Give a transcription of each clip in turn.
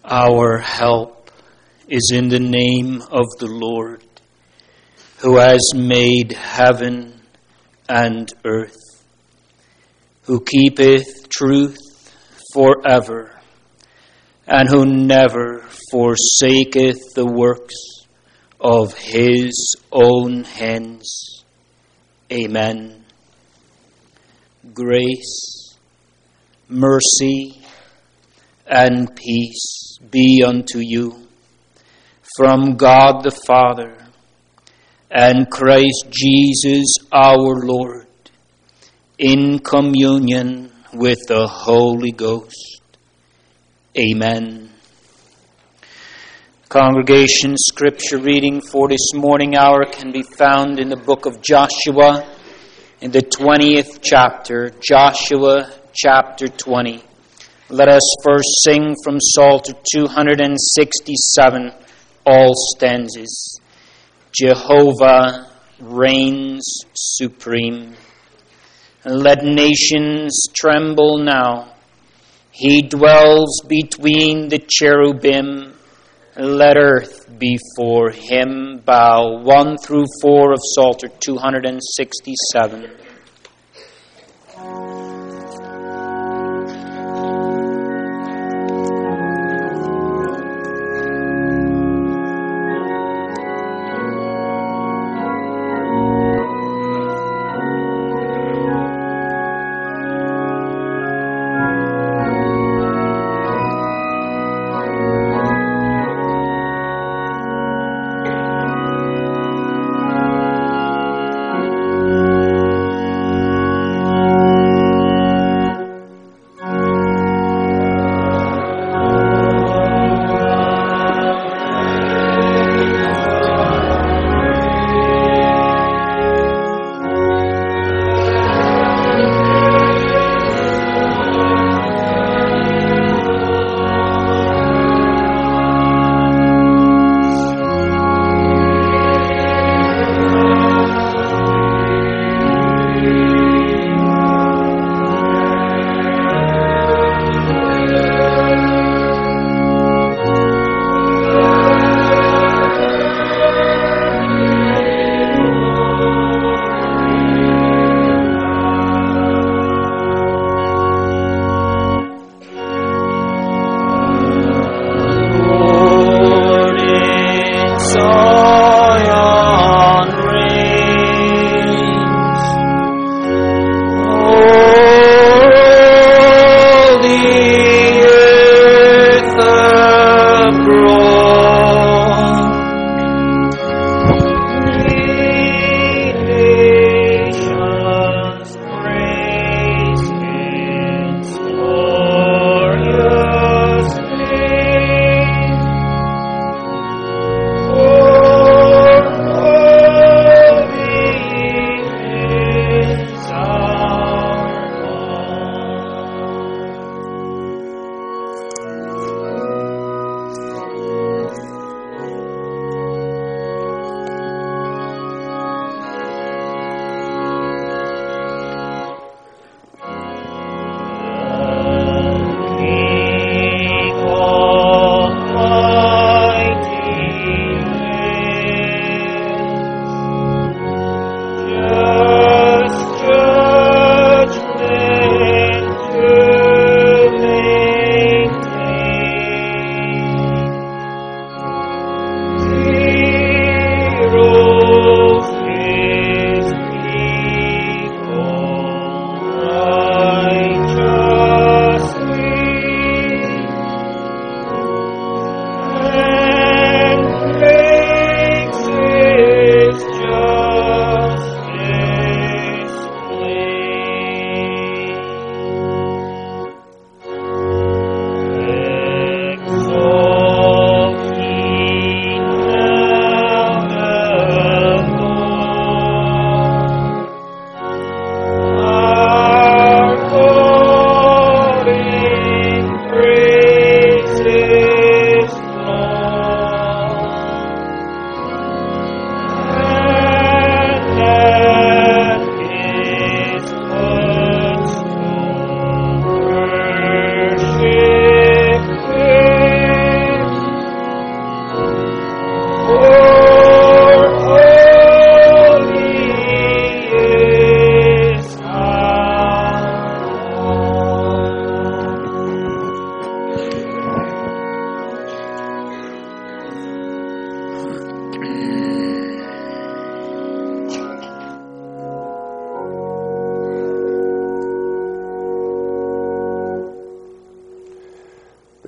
Our help is in the name of the Lord, who has made heaven and earth, who keepeth truth forever, and who never forsaketh the works of his own hands. Amen. Grace, mercy, and peace be unto you from God the Father and Christ Jesus our Lord, in communion with the Holy Ghost. Amen. Congregation, scripture reading for this morning hour can be found in the book of Joshua, in the 20th chapter, Joshua chapter 20. Let us first sing from Psalter 267, all stanzas. Jehovah reigns supreme. Let nations tremble now. He dwells between the cherubim. Let earth before him bow. 1 through 4 of Psalter 267.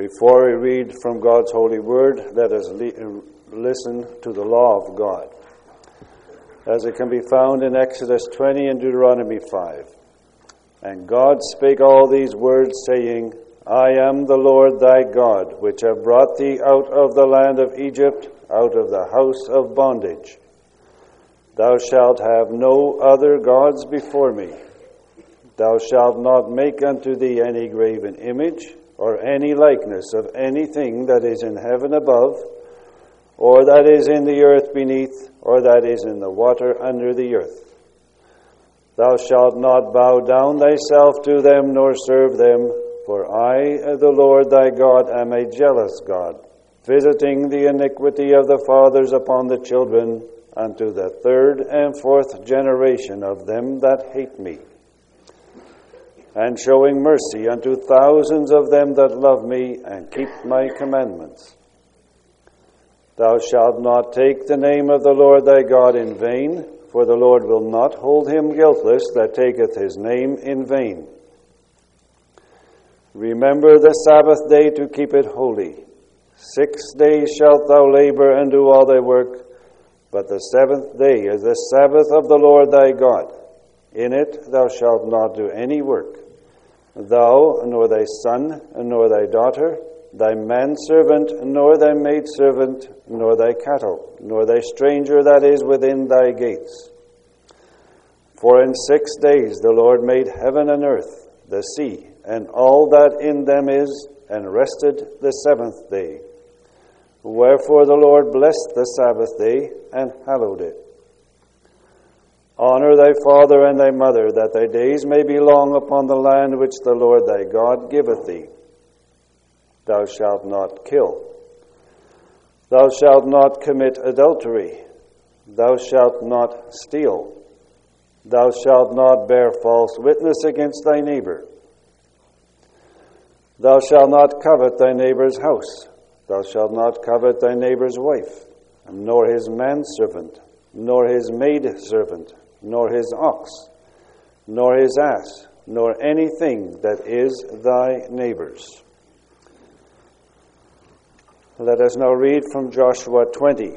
Before we read from God's holy word, let us listen to the law of God, as it can be found in Exodus 20 and Deuteronomy 5. And God spake all these words, saying, I am the Lord thy God, which have brought thee out of the land of Egypt, out of the house of bondage. Thou shalt have no other gods before me. Thou shalt not make unto thee any graven image, or any likeness of anything that is in heaven above, or that is in the earth beneath, or that is in the water under the earth. Thou shalt not bow down thyself to them, nor serve them, for I, the Lord thy God, am a jealous God, visiting the iniquity of the fathers upon the children, unto the third and fourth generation of them that hate me, and showing mercy unto thousands of them that love me and keep my commandments. Thou shalt not take the name of the Lord thy God in vain, for the Lord will not hold him guiltless that taketh his name in vain. Remember the Sabbath day to keep it holy. 6 days shalt thou labor and do all thy work, but the seventh day is the Sabbath of the Lord thy God. In it thou shalt not do any work, thou, nor thy son, nor thy daughter, thy manservant, nor thy maidservant, nor thy cattle, nor thy stranger that is within thy gates. For in 6 days the Lord made heaven and earth, the sea, and all that in them is, and rested the seventh day. Wherefore the Lord blessed the Sabbath day, and hallowed it. Honor thy father and thy mother, that thy days may be long upon the land which the Lord thy God giveth thee. Thou shalt not kill. Thou shalt not commit adultery. Thou shalt not steal. Thou shalt not bear false witness against thy neighbor. Thou shalt not covet thy neighbor's house. Thou shalt not covet thy neighbor's wife, nor his manservant, nor his maidservant, nor his ox, nor his ass, nor anything that is thy neighbor's. Let us now read from Joshua 20.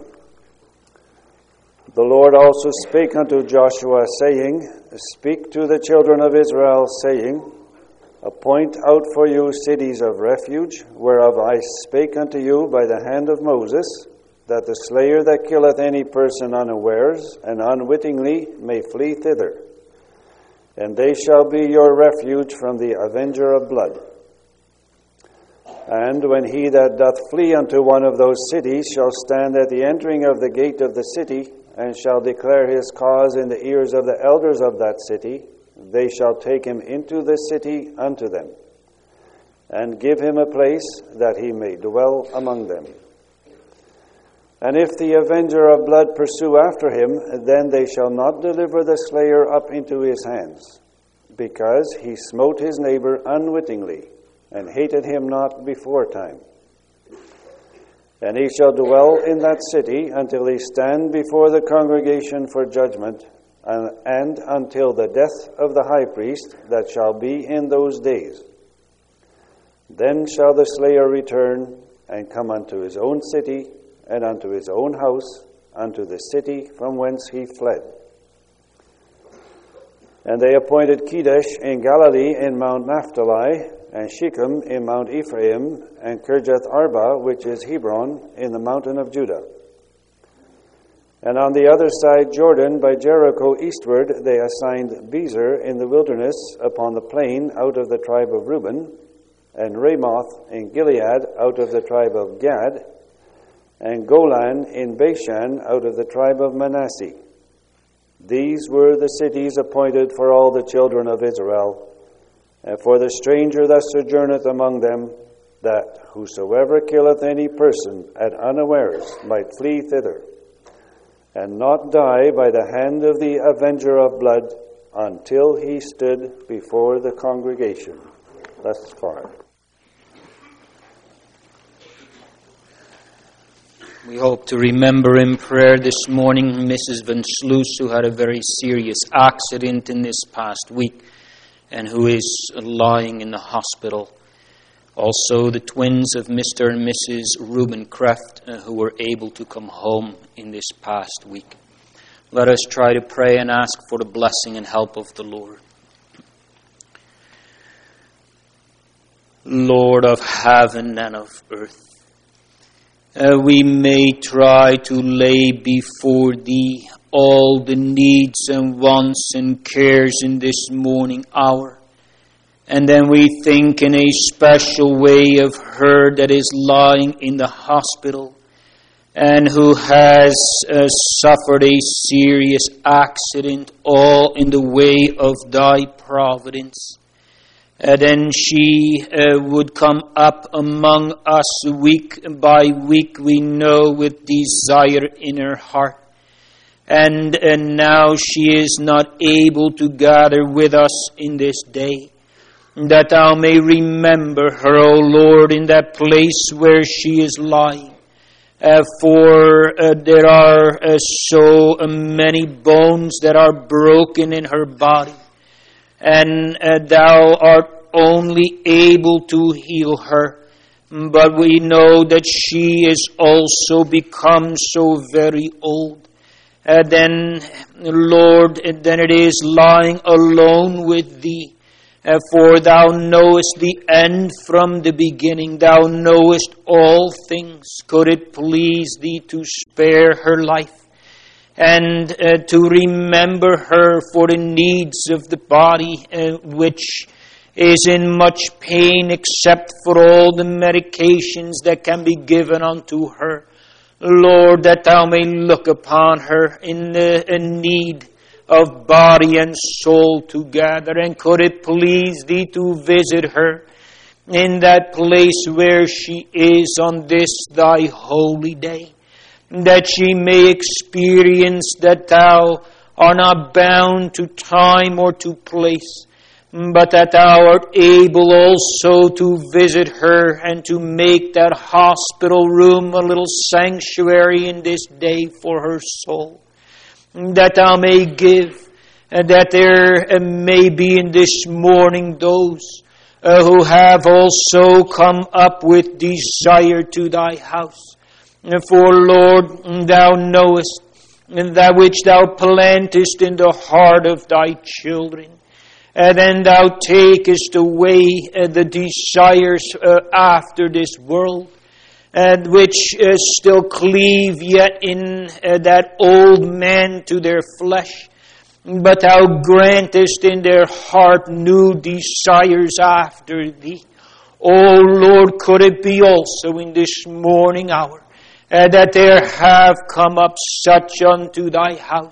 The Lord also spake unto Joshua, saying, Speak to the children of Israel, saying, Appoint out for you cities of refuge, whereof I spake unto you by the hand of Moses, that the slayer that killeth any person unawares and unwittingly may flee thither. And they shall be your refuge from the avenger of blood. And when he that doth flee unto one of those cities shall stand at the entering of the gate of the city, and shall declare his cause in the ears of the elders of that city, they shall take him into the city unto them, and give him a place that he may dwell among them. And if the avenger of blood pursue after him, then they shall not deliver the slayer up into his hands, because he smote his neighbor unwittingly, and hated him not beforetime. And he shall dwell in that city until he stand before the congregation for judgment, and until the death of the high priest that shall be in those days. Then shall the slayer return, and come unto his own city, and unto his own house, unto the city from whence he fled. And they appointed Kedesh in Galilee in Mount Naphtali, and Shechem in Mount Ephraim, and Kirjath Arba, which is Hebron, in the mountain of Judah. And on the other side Jordan, by Jericho eastward, they assigned Bezer in the wilderness upon the plain out of the tribe of Reuben, and Ramoth in Gilead out of the tribe of Gad, and Golan in Bashan out of the tribe of Manasseh. These were the cities appointed for all the children of Israel, and for the stranger that sojourneth among them, that whosoever killeth any person at unawares might flee thither, and not die by the hand of the avenger of blood, until he stood before the congregation. Thus far. We hope to remember in prayer this morning Mrs. Van Sluis, who had a very serious accident in this past week and who is lying in the hospital. Also the twins of Mr. and Mrs. Reuben Kraft, who were able to come home in this past week. Let us try to pray and ask for the blessing and help of the Lord. Lord of heaven and of earth, we may try to lay before Thee all the needs and wants and cares in this morning hour. And then we think in a special way of her that is lying in the hospital and who has suffered a serious accident, all in the way of Thy providence. Then she would come up among us week by week, we know, with desire in her heart. And now she is not able to gather with us in this day. That Thou may remember her, O Lord, in that place where she is lying. For there are so many bones that are broken in her body. And Thou art only able to heal her. But we know that she is also become so very old. Then, Lord, then it is lying alone with Thee. For Thou knowest the end from the beginning. Thou knowest all things. Could it please Thee to spare her life and to remember her for the needs of the body, which is in much pain except for all the medications that can be given unto her. Lord, that Thou may look upon her in need of body and soul together. And could it please Thee to visit her in that place where she is on this Thy holy day, that she may experience that Thou art not bound to time or to place, but that Thou art able also to visit her and to make that hospital room a little sanctuary in this day for her soul. That Thou may give, that there may be in this morning those who have also come up with desire to Thy house. For Lord, Thou knowest that which Thou plantest in the heart of Thy children. And then Thou takest away the desires after this world, and which still cleave yet in that old man to their flesh. But Thou grantest in their heart new desires after Thee. O Lord, could it be also in this morning hour that there have come up such unto Thy house,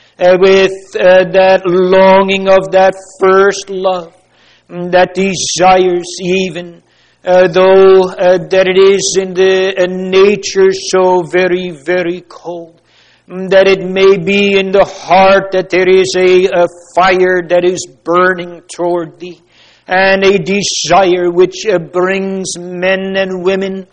with that longing of that first love, that desires even, though that it is in the nature so very, very cold, that it may be in the heart that there is a fire that is burning toward Thee, and a desire which brings men and women,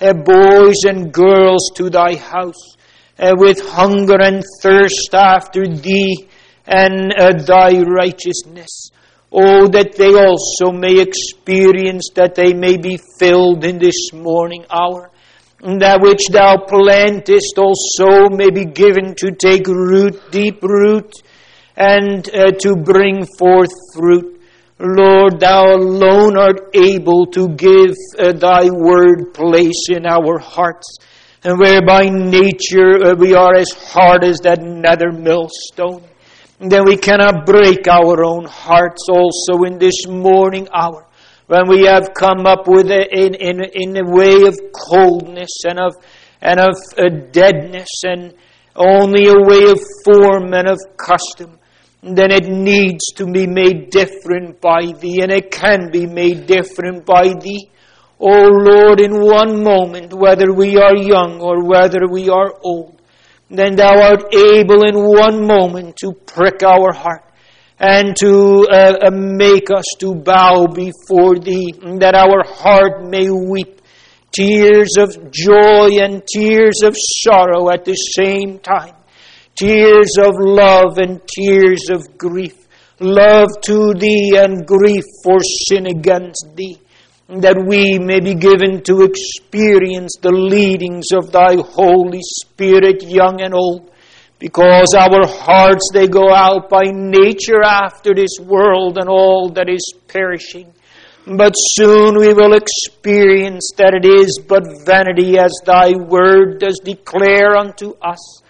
boys and girls to Thy house, with hunger and thirst after Thee and Thy righteousness. Oh, that they also may experience, that they may be filled in this morning hour. That which Thou plantest also may be given to take root, deep root, and to bring forth fruit. Lord, Thou alone art able to give Thy word place in our hearts, and where by nature we are as hard as that nether millstone. Then we cannot break our own hearts also in this morning hour, when we have come up with in a way of coldness and of deadness, and only a way of form and of custom. Then it needs to be made different by Thee, and it can be made different by Thee. O Lord, in one moment, whether we are young or whether we are old, then Thou art able in one moment to prick our heart and to make us to bow before Thee, that our heart may weep tears of joy and tears of sorrow at the same time, tears of love and tears of grief, love to Thee and grief for sin against Thee. that we may be given to experience the leadings of Thy Holy Spirit, young and old, because our hearts, they go out by nature after this world and all that is perishing. But soon we will experience that it is but vanity, as Thy Word does declare unto us.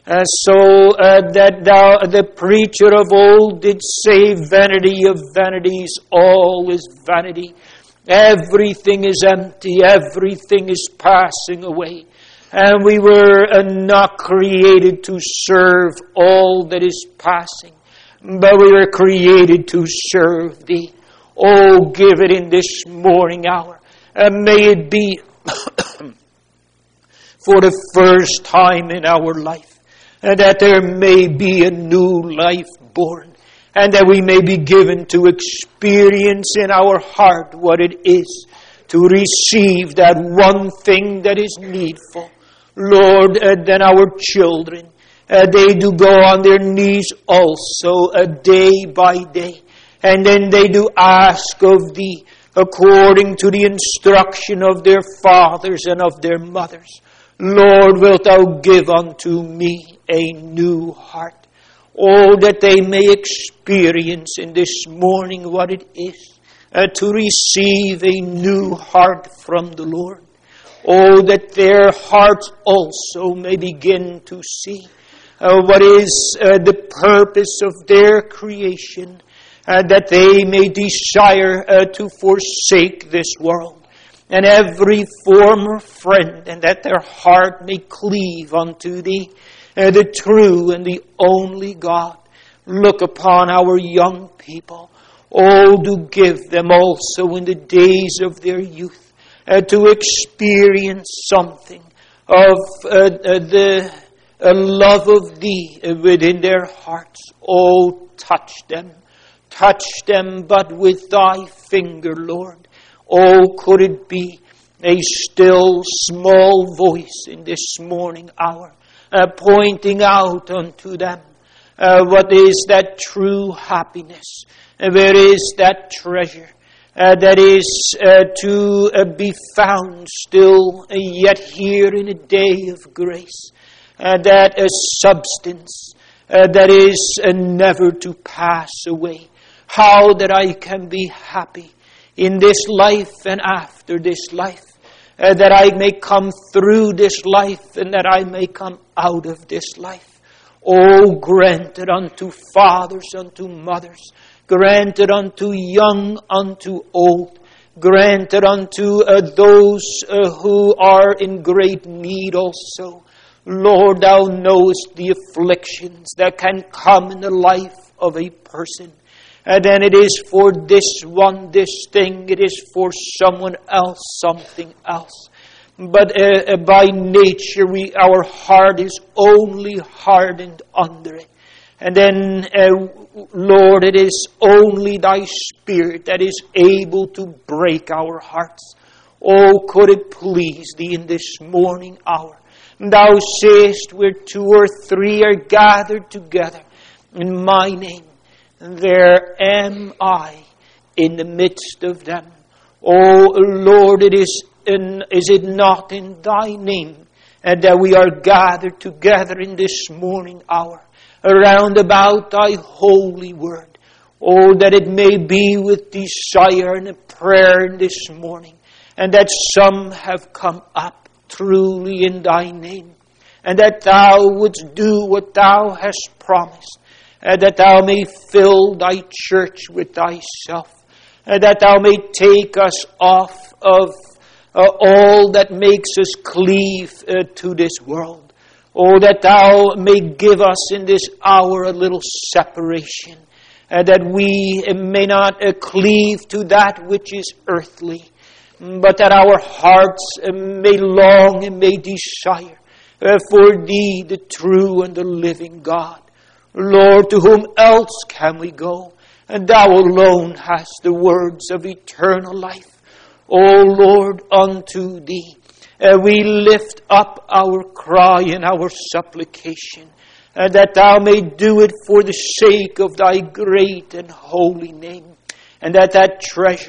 That thou, the preacher of old, did say, vanity of vanities, all is vanity. Everything is empty, everything is passing away. And we were not created to serve all that is passing, but we were created to serve Thee. Oh, give it in this morning hour. And may it be for the first time in our life, and that there may be a new life born, and that we may be given to experience in our heart what it is to receive that one thing that is needful. Lord, then our children, they do go on their knees also day by day. And then they do ask of Thee, according to the instruction of their fathers and of their mothers, Lord, wilt Thou give unto me a new heart? Oh, that they may experience in this morning what it is to receive a new heart from the Lord. Oh, that their hearts also may begin to see what is the purpose of their creation, that they may desire to forsake this world and every former friend, and that their heart may cleave unto Thee, the true and the only God. Look upon our young people. Oh, do give them also in the days of their youth to experience something of the love of Thee within their hearts. Oh, touch them but with Thy finger, Lord. Oh, could it be a still small voice in this morning hour, pointing out unto them what is that true happiness, where is that treasure that is to be found still yet here in a day of grace, that a substance that is never to pass away. How that I can be happy in this life and after this life, that I may come through this life and that I may come out of this life. Oh, granted unto fathers, unto mothers, granted unto young, unto old, granted unto those who are in great need also. Lord, Thou knowest the afflictions that can come in the life of a person. And then it is for this one, this thing. It is for someone else, something else. But by nature, our heart is only hardened under it. And then, Lord, it is only Thy Spirit that is able to break our hearts. Oh, could it please Thee in this morning hour? Thou sayest, where 2 or 3 are gathered together in My name, there am I in the midst of them. Oh, Lord, is it not in Thy name that we are gathered together in this morning hour around about Thy holy word? Oh, that it may be with desire and a prayer in this morning, and that some have come up truly in Thy name, and that Thou wouldst do what Thou hast promised, that Thou may fill Thy church with Thyself, that Thou may take us off of all that makes us cleave to this world. Oh, that Thou may give us in this hour a little separation, that we may not cleave to that which is earthly, but that our hearts may long and may desire for Thee, the true and the living God. Lord, to whom else can we go? And Thou alone hast the words of eternal life. O Lord, unto Thee we lift up our cry and our supplication, that Thou may do it for the sake of Thy great and holy name, and that treasure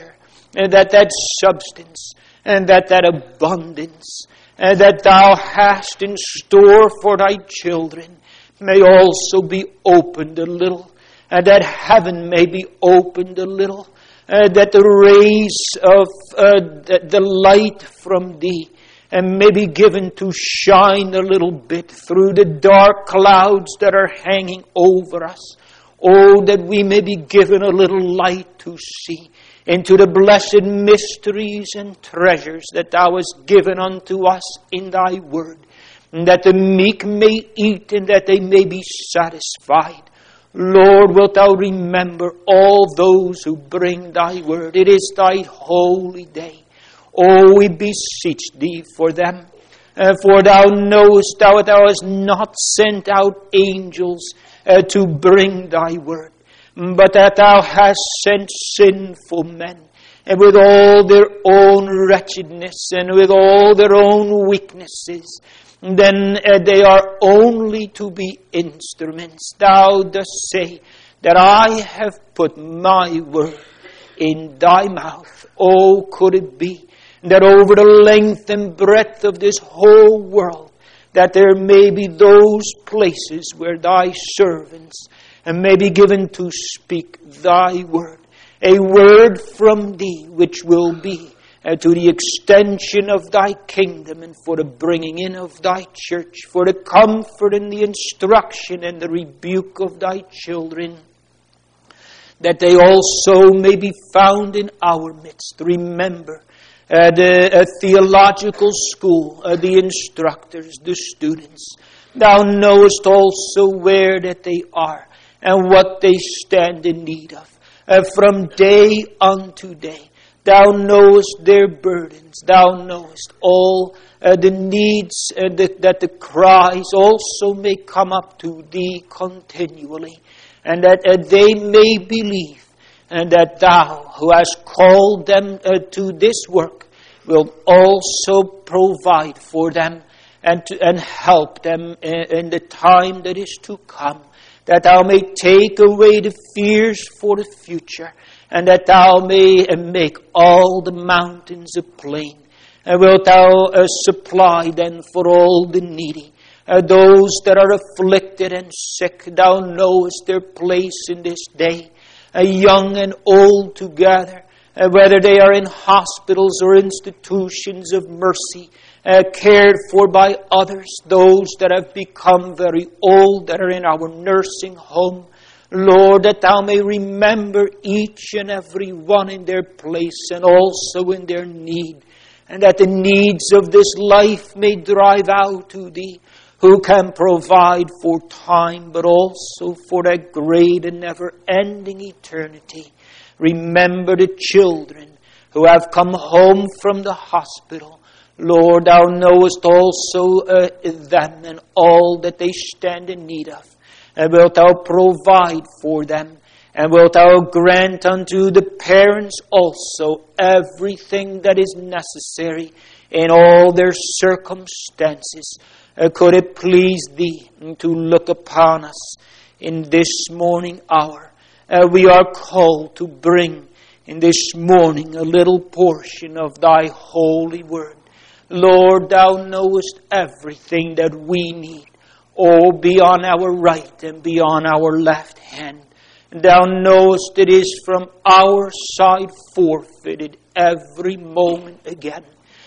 that substance, and that abundance that thou hast in store for thy children may also be opened a little, that heaven may be opened a little, that the rays of the light from thee may be given to shine a little bit through the dark clouds that are hanging over us. Oh, that we may be given a little light to see into the blessed mysteries and treasures that thou hast given unto us in thy word, and that the meek may eat and that they may be satisfied. Lord, wilt thou remember all those who bring thy word? It is thy holy day. Oh, we beseech thee for them. For thou knowest thou hast not sent out angels to bring thy word, but that thou hast sent sinful men, and with all their own wretchedness and with all their own weaknesses, then they are only to be instruments. Thou dost say that I have put my word in thy mouth. Oh, could it be that over the length and breadth of this whole world, that there may be those places where thy servants may be given to speak thy word, a word from thee which will be to the extension of thy kingdom and for the bringing in of thy church, for the comfort and the instruction and the rebuke of thy children, that they also may be found in our midst. Remember the theological school, the instructors, the students. Thou knowest also where that they are and what they stand in need of from day unto day. Thou knowest their burdens. Thou knowest all the needs that the cries also may come up to thee continually, and that they may believe, and that thou, who hast called them to this work, wilt also provide for them and help them in the time that is to come, that thou may take away the fears for the future, and that thou may make all the mountains a plain. And wilt thou supply then for all the needy, those that are afflicted and sick. Thou knowest their place in this day, young and old together, whether they are in hospitals or institutions of mercy, cared for by others, those that have become very old, that are in our nursing home. Lord, that thou may remember each and every one in their place and also in their need, and that the needs of this life may drive out to thee, who can provide for time, but also for that great and never-ending eternity. Remember the children who have come home from the hospital. Lord, thou knowest also them and all that they stand in need of. And wilt thou provide for them, and wilt thou grant unto the parents also everything that is necessary in all their circumstances. Could it please thee to look upon us in this morning hour? We are called to bring in this morning a little portion of thy holy word. Lord, thou knowest everything that we need. Oh, be on our right and be on our left hand. Thou knowest it is from our side forfeited every moment again.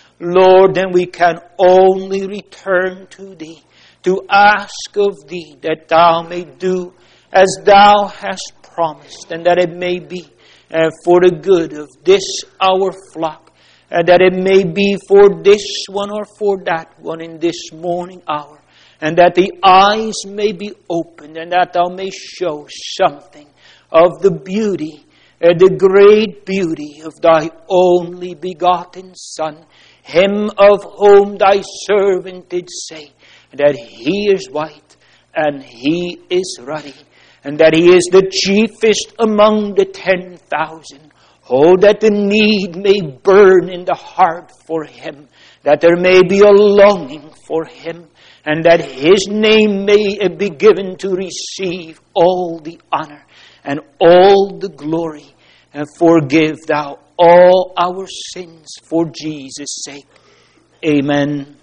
Lord, then we can only return to thee, to ask of thee that thou may do as thou hast promised, and that it may be for the good of this our flock, and that it may be for this one or for that one in this morning hour. And that the eyes may be opened, and that thou may show something of the beauty, the great beauty of thy only begotten Son, him of whom thy servant did say that he is white and he is ruddy, and that he is the chiefest among the 10,000. Oh, that the need may burn in the heart for him, that there may be a longing for him, and that his name may be given to receive all the honor and all the glory. And forgive thou all our sins for Jesus' sake. Amen.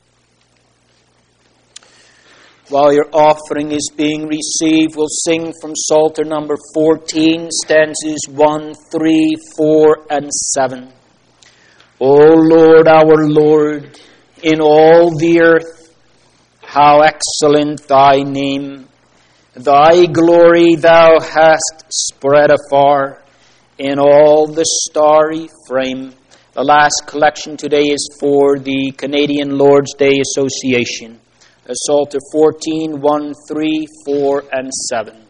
While your offering is being received, we'll sing from Psalter number 14, stanzas 1, 3, 4, and 7. O Lord, our Lord, in all the earth, how excellent thy name! Thy glory thou hast spread afar in all the starry frame. The last collection today is for the Canadian Lord's Day Association. Psalter 14, 1, 3, 4, and 7.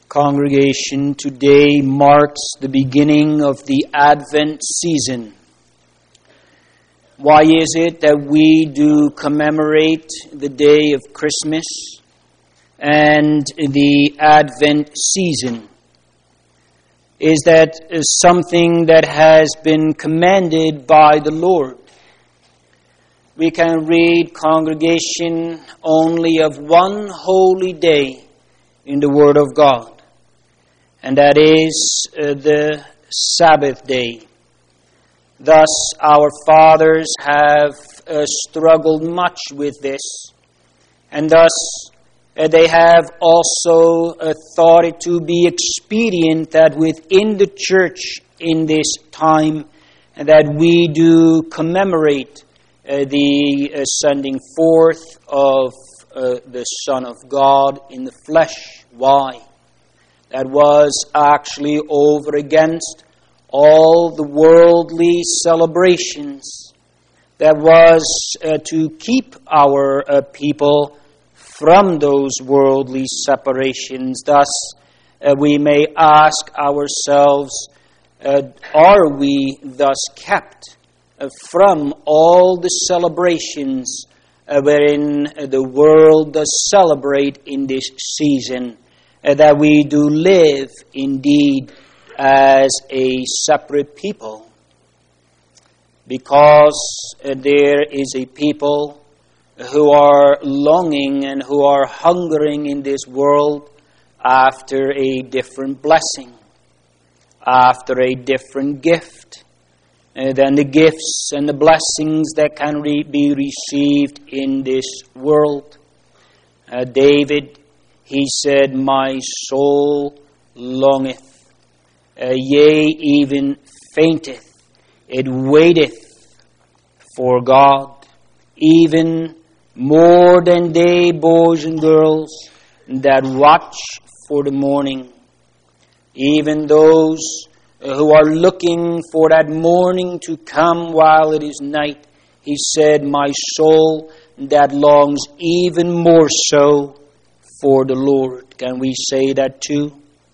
Congregation, today marks the beginning of the Advent season. Why is it that we do commemorate the day of Christmas and the Advent season? Is that something that has been commanded by the Lord? We can read, congregation, only of one holy day in the Word of God, and that is the Sabbath day. Thus, our fathers have struggled much with this, and thus they have also thought it to be expedient that within the church in this time that we do commemorate the sending forth of the Son of God in the flesh. Why? That was actually over against all the worldly celebrations. That was to keep our people from those worldly separations. Thus, we may ask ourselves, are we thus kept from all the celebrations wherein the world does celebrate in this season, that we do live indeed as a separate people? Because there is a people who are longing and who are hungering in this world after a different blessing, after a different gift than the gifts and the blessings that can be received in this world. David, he said, "My soul longeth, yea, even fainteth, it waiteth for God, even more than they, boys and girls, that watch for the morning." Even those who are looking for that morning to come while it is night, he said, "My soul that longs even more so for the Lord." Can we say that too?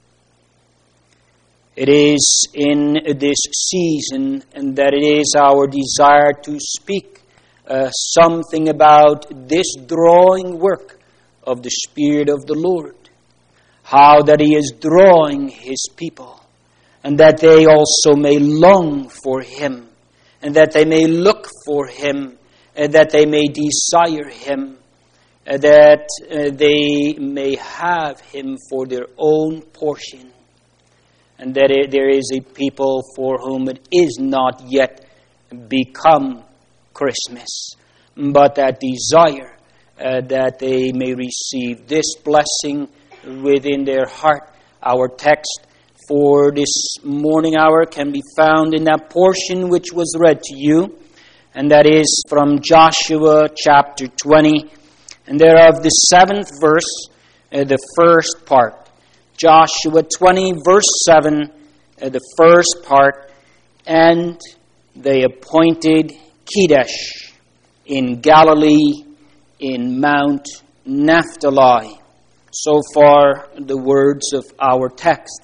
It is in this season and that it is our desire to speak something about this drawing work of the Spirit of the Lord. How that He is drawing His people, and that they also may long for Him, and that they may look for Him, and that they may desire Him, and that they may have Him for their own portion, and that there is a people for whom it is not yet become Christmas, but that desire that they may receive this blessing within their heart. Our text for this morning hour can be found in that portion which was read to you, and that is from Joshua chapter 20, and thereof the 7th verse, the first part. Joshua 20 verse 7, the first part. "And they appointed Kedesh in Galilee in Mount Naphtali." So far the words of our text.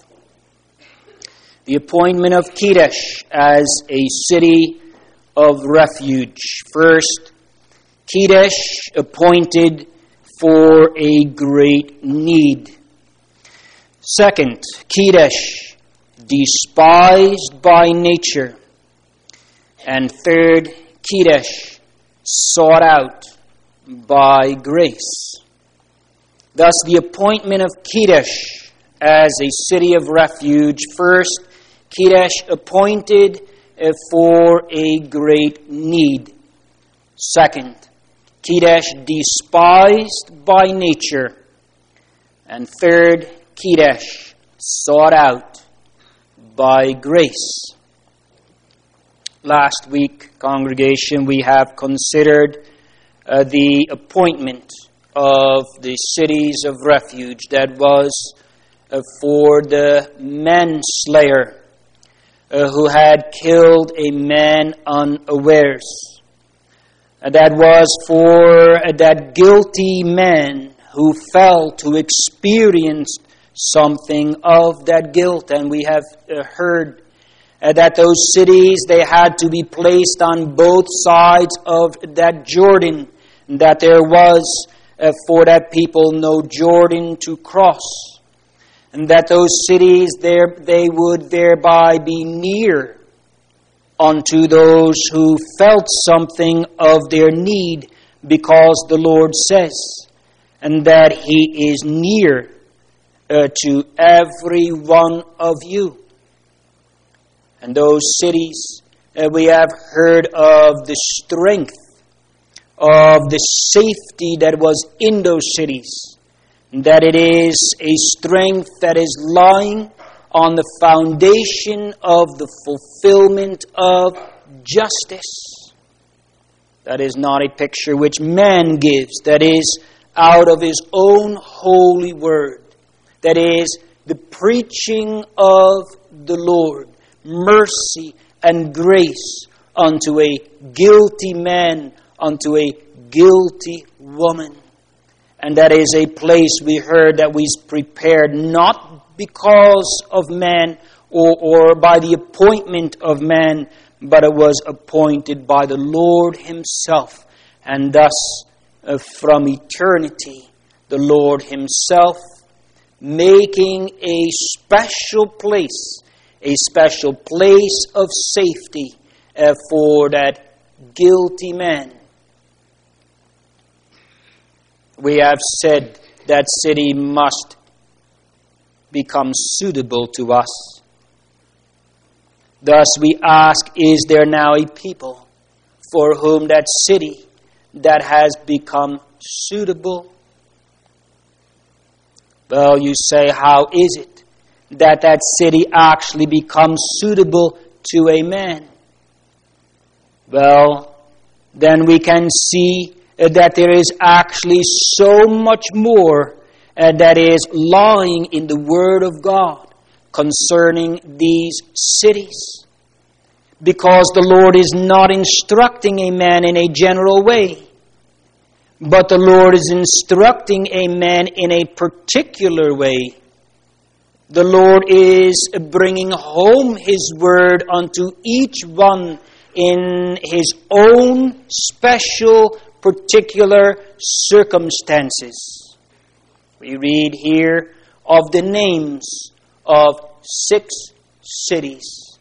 The appointment of Kedesh as a city of refuge. First, Kedesh appointed for a great need. Second, Kedesh despised by nature. And third, Kedesh sought out by grace. Thus, the appointment of Kedesh as a city of refuge. First, Kedesh appointed for a great need. Second, Kedesh despised by nature. And third, Kedesh sought out by grace. Last week, congregation, we have considered the appointment of the cities of refuge that was for the manslayer who had killed a man unawares. That was for that guilty man who fell to experience something of that guilt. And we have heard that those cities, they had to be placed on both sides of that Jordan, that there was for that people no Jordan to cross, and that those cities there they would thereby be near unto those who felt something of their need, because the Lord says, and that He is near to every one of you. And those cities, we have heard of the strength of the safety that was in those cities, that it is a strength that is lying on the foundation of the fulfillment of justice. That is not a picture which man gives, that is out of his own holy word. That is the preaching of the Lord, mercy and grace unto a guilty man, unto a guilty woman. And that is a place we heard that was prepared not because of man or by the appointment of man, but it was appointed by the Lord Himself. And thus, from eternity, the Lord Himself making a special place of safety for that guilty man. We have said that city must become suitable to us. Thus we ask, is there now a people for whom that city that has become suitable? Well, you say, how is it that that city actually becomes suitable to a man? Well, then we can see that there is actually so much more that is lying in the Word of God concerning these cities. Because the Lord is not instructing a man in a general way, but the Lord is instructing a man in a particular way. The Lord is bringing home His Word unto each one in his own special, particular circumstances. We read here of the names of 6 cities.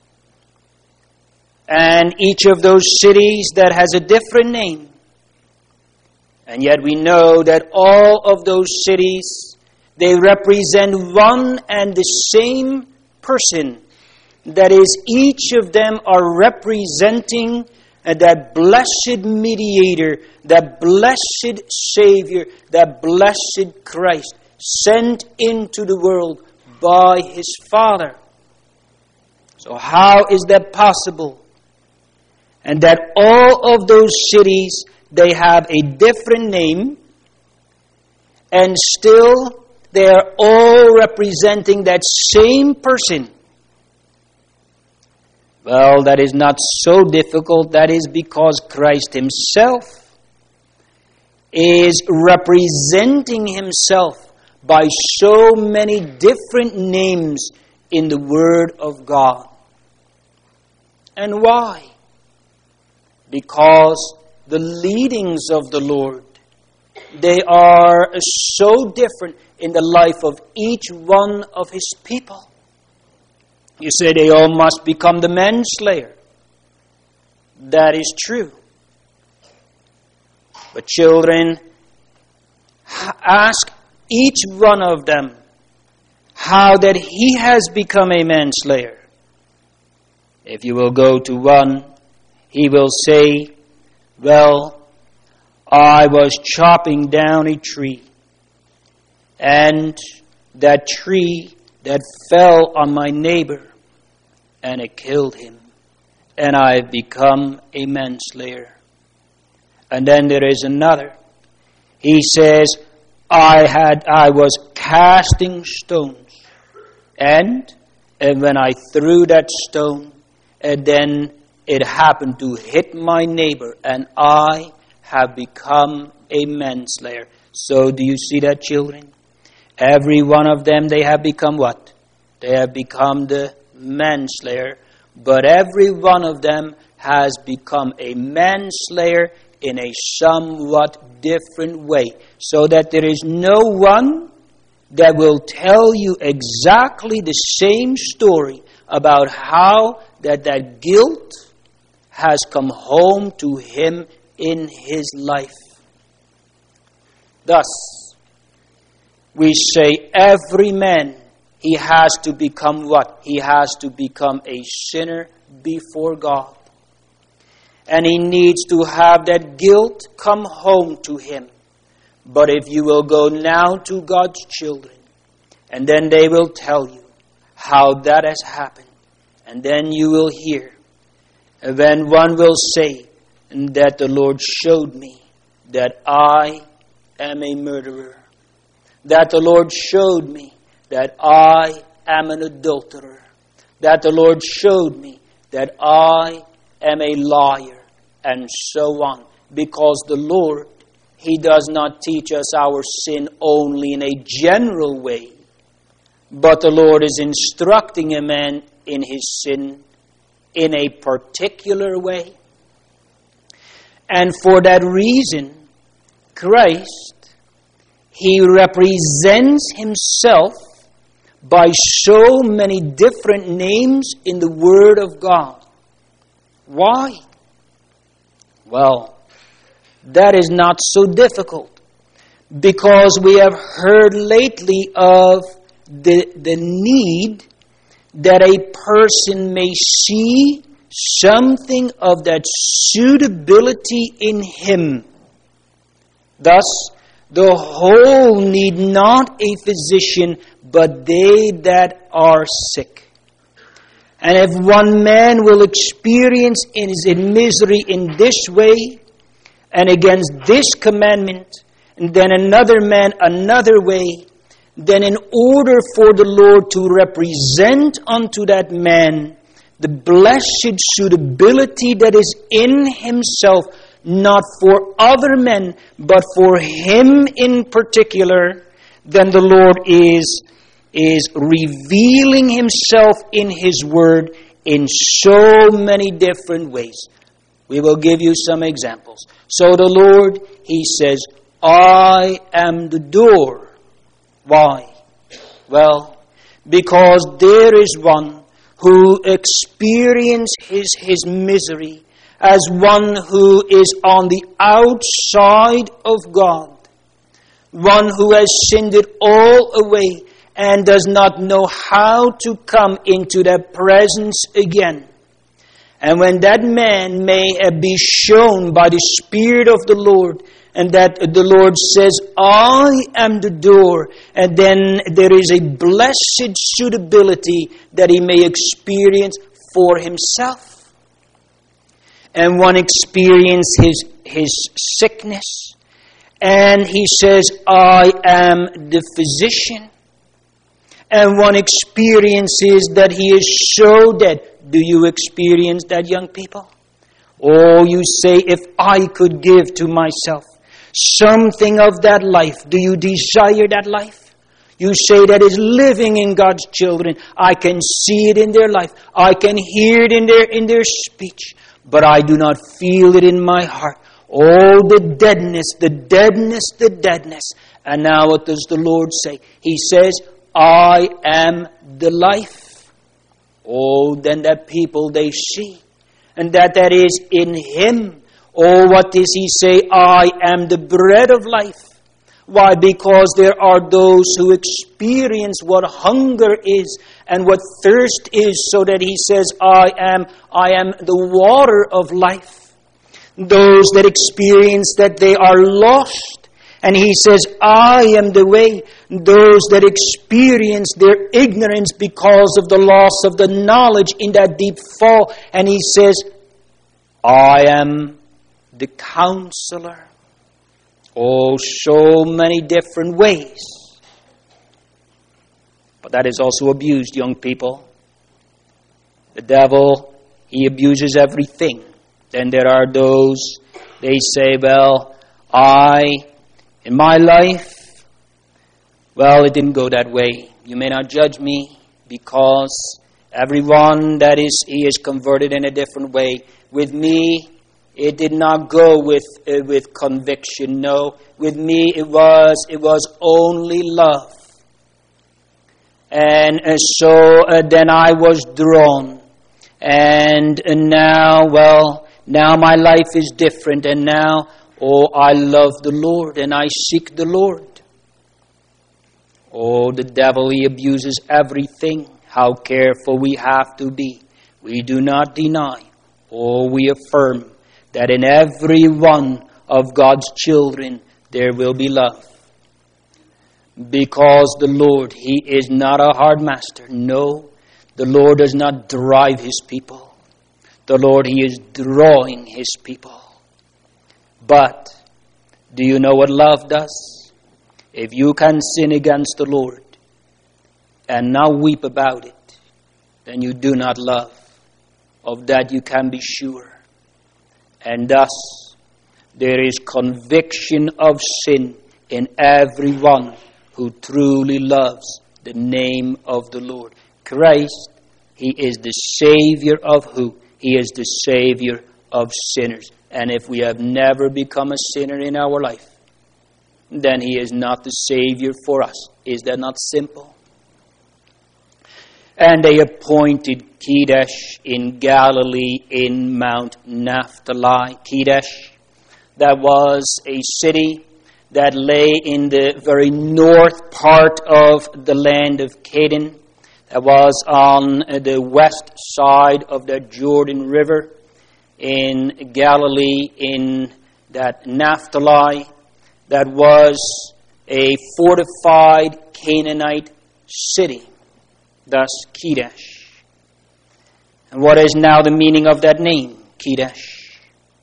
And each of those cities that has a different name. And yet we know that all of those cities, they represent one and the same person. That is, each of them are representing that blessed mediator, that blessed Savior, that blessed Christ, sent into the world by His Father. So how is that possible? And that all of those cities, they have a different name, and still they are all representing that same person. Well, that is not so difficult. That is because Christ Himself is representing Himself by so many different names in the Word of God. And why? Because the leadings of the Lord, they are so different in the life of each one of His people. You say they all must become the manslayer. That is true. But children, ask each one of them how that he has become a manslayer. If you will go to one, he will say, well, I was chopping down a tree, and that tree that fell on my neighbor, and it killed him, and I've become a manslayer. And then there is another. He says, I was casting stones, and when I threw that stone, and then it happened to hit my neighbor, and I have become a manslayer. So do you see that, children? Every one of them, they have become what? They have become the manslayer. But every one of them has become a manslayer in a somewhat different way. So that there is no one that will tell you exactly the same story about how that guilt has come home to him in his life. Thus, we say every man, he has to become what? He has to become a sinner before God. And he needs to have that guilt come home to him. But if you will go now to God's children, and then they will tell you how that has happened, and then you will hear, and then one will say that the Lord showed me that I am a murderer, that the Lord showed me that I am an adulterer, that the Lord showed me that I am a liar, and so on. Because the Lord, He does not teach us our sin only in a general way, but the Lord is instructing a man in his sin in a particular way. And for that reason, Christ, He represents Himself by so many different names in the Word of God. Why? Well, that is not so difficult, because we have heard lately of the need that a person may see something of that suitability in him. Thus, the whole need not a physician, but they that are sick. And if one man will experience his misery in this way, and against this commandment, and then another man another way, then in order for the Lord to represent unto that man the blessed suitability that is in himself, not for other men, but for him in particular, then the Lord is revealing Himself in His Word in so many different ways. We will give you some examples. So the Lord, He says, I am the door. Why? Well, because there is one who experiences his misery as one who is on the outside of God. One who has sinned it all away and does not know how to come into that presence again. And when that man may be shown by the Spirit of the Lord, and that the Lord says, I am the door, and then there is a blessed suitability that he may experience for himself. And one experiences his sickness, and he says, I am the physician. And one experiences that he is so dead. Do you experience that, young people? Oh, you say, if I could give to myself something of that life, do you desire that life? You say that is living in God's children. I can see it in their life. I can hear it in their speech. But I do not feel it in my heart. Oh, the deadness, the deadness, the deadness. And now what does the Lord say? He says, I am the life. Oh, then that people they see. And that is in Him. Oh, what does He say? I am the bread of life. Why? Because there are those who experience what hunger is and what thirst is, so that He says, I am the water of life. Those that experience that they are lost, and He says, I am the way. Those that experience their ignorance because of the loss of the knowledge in that deep fall, and He says, I am the counselor. Oh, so many different ways. But that is also abused, young people. The devil, he abuses everything. Then there are those, they say, well, in my life, Well, it didn't go that way. You may not judge me because everyone he is converted in a different way. With me, it did not go with conviction. No, with me it was only love. And so then I was drawn. And now my life is different. And now, I love the Lord and I seek the Lord. The devil, he abuses everything. How careful we have to be. We do not deny, we affirm that in every one of God's children there will be love. Because the Lord, He is not a hard master. No, the Lord does not drive His people. The Lord, He is drawing His people. But, do you know what love does? If you can sin against the Lord and now weep about it, then you do not love. Of that you can be sure. And thus, there is conviction of sin in everyone who truly loves the name of the Lord. Christ, He is the Savior of who? He is the Savior of sinners. And if we have never become a sinner in our life, then He is not the Savior for us. Is that not simple? And they appointed Kedesh in Galilee in Mount Naphtali. Kedesh, that was a city that lay in the very north part of the land of Canaan. That was on the west side of the Jordan River in Galilee, in that Naphtali. That was a fortified Canaanite city. Thus, Kedesh. And what is now the meaning of that name, Kedesh?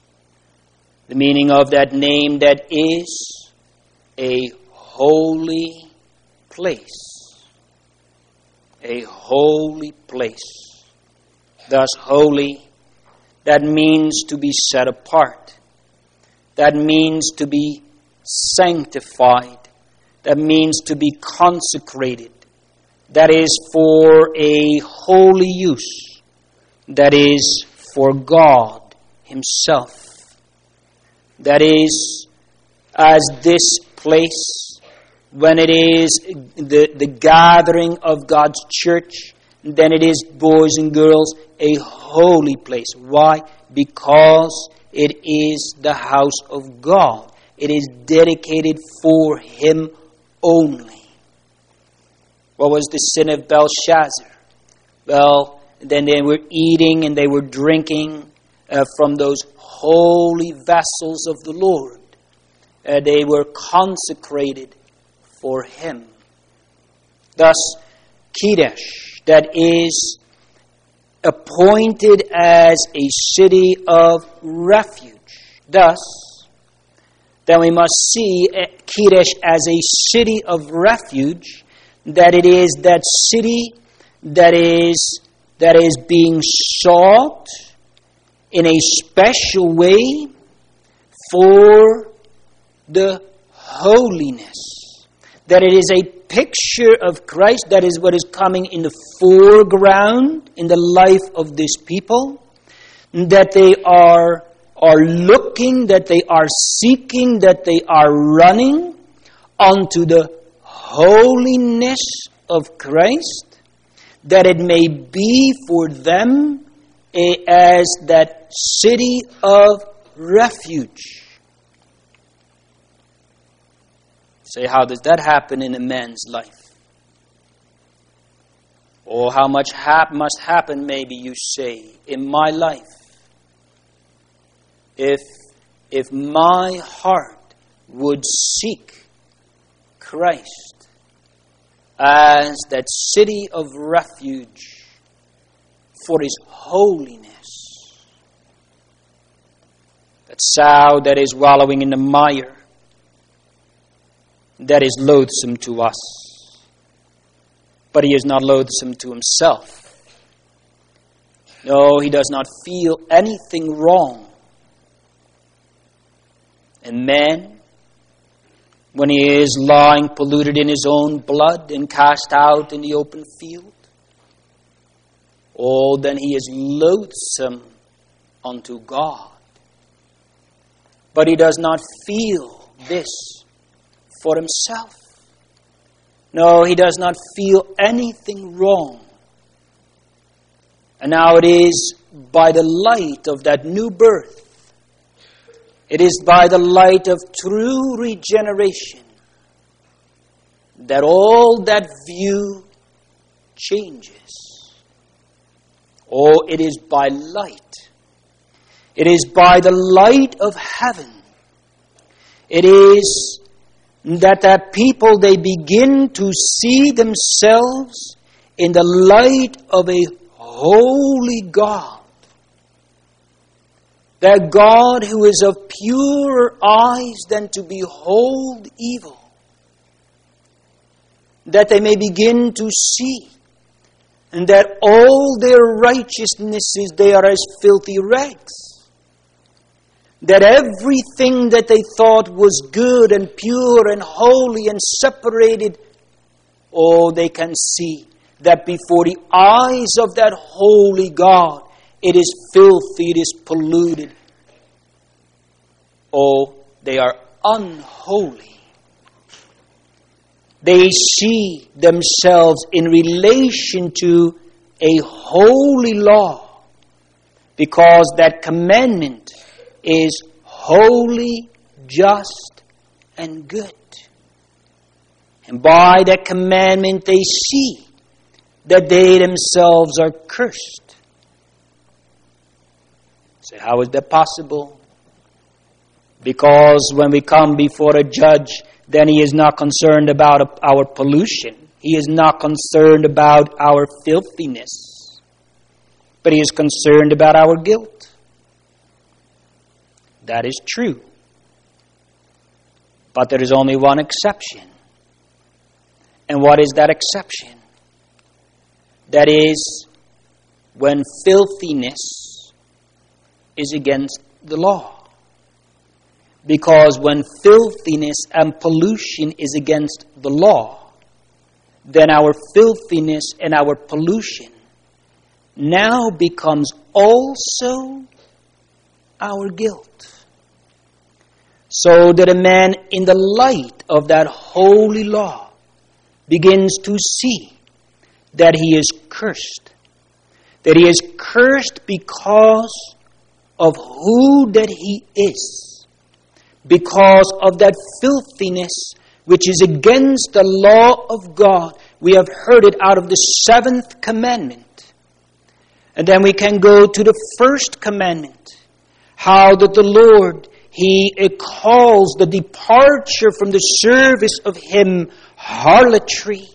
The meaning of that name, that is a holy place. A holy place. Thus, holy, that means to be set apart. That means to be sanctified. That means to be consecrated. That is for a holy use. That is for God Himself. That is, as this place, when it is the gathering of God's church, then it is, boys and girls, a holy place. Why? Because it is the house of God. It is dedicated for Him only. What was the sin of Belshazzar? Well, then they were eating and they were drinking from those holy vessels of the Lord. They were consecrated for Him. Thus, Kedesh, that is appointed as a city of refuge. Thus, then we must see Kedesh as a city of refuge, that it is that city that is being sought in a special way for the holiness. That it is a picture of Christ, that is what is coming in the foreground in the life of this people, that they are looking, that they are seeking, that they are running unto the holiness of Christ, that it may be for them as that city of refuge. Say, how does that happen in a man's life? Or how much must happen, maybe you say, in my life, if my heart would seek Christ as that city of refuge for His holiness. That sow that is wallowing in the mire, that is loathsome to us. But he is not loathsome to himself. No, he does not feel anything wrong. And man when he is lying polluted in his own blood and cast out in the open field? Oh, then he is loathsome unto God. But he does not feel this for himself. No, he does not feel anything wrong. And now it is by the light of that new birth, it is by the light of true regeneration that all that view changes. Oh, it is by light. It is by the light of heaven. It is that people, they begin to see themselves in the light of a holy God. That God who is of purer eyes than to behold evil. That they may begin to see, and that all their righteousnesses, they are as filthy rags. That everything that they thought was good and pure and holy and separated, oh, they can see that before the eyes of that holy God, it is filthy, it is polluted. Oh, they are unholy. They see themselves in relation to a holy law, because that commandment is holy, just, and good. And by that commandment they see that they themselves are cursed. Say, how is that possible? Because when we come before a judge, then he is not concerned about our pollution. He is not concerned about our filthiness. But he is concerned about our guilt. That is true. But there is only one exception. And what is that exception? That is when filthiness is against the law. Because when filthiness and pollution is against the law, then our filthiness and our pollution now becomes also our guilt. So that a man in the light of that holy law begins to see that he is cursed. That he is cursed because of who that he is. Because of that filthiness which is against the law of God. We have heard it out of the 7th commandment. And then we can go to the 1st commandment. How that the Lord, He calls the departure from the service of Him harlotry.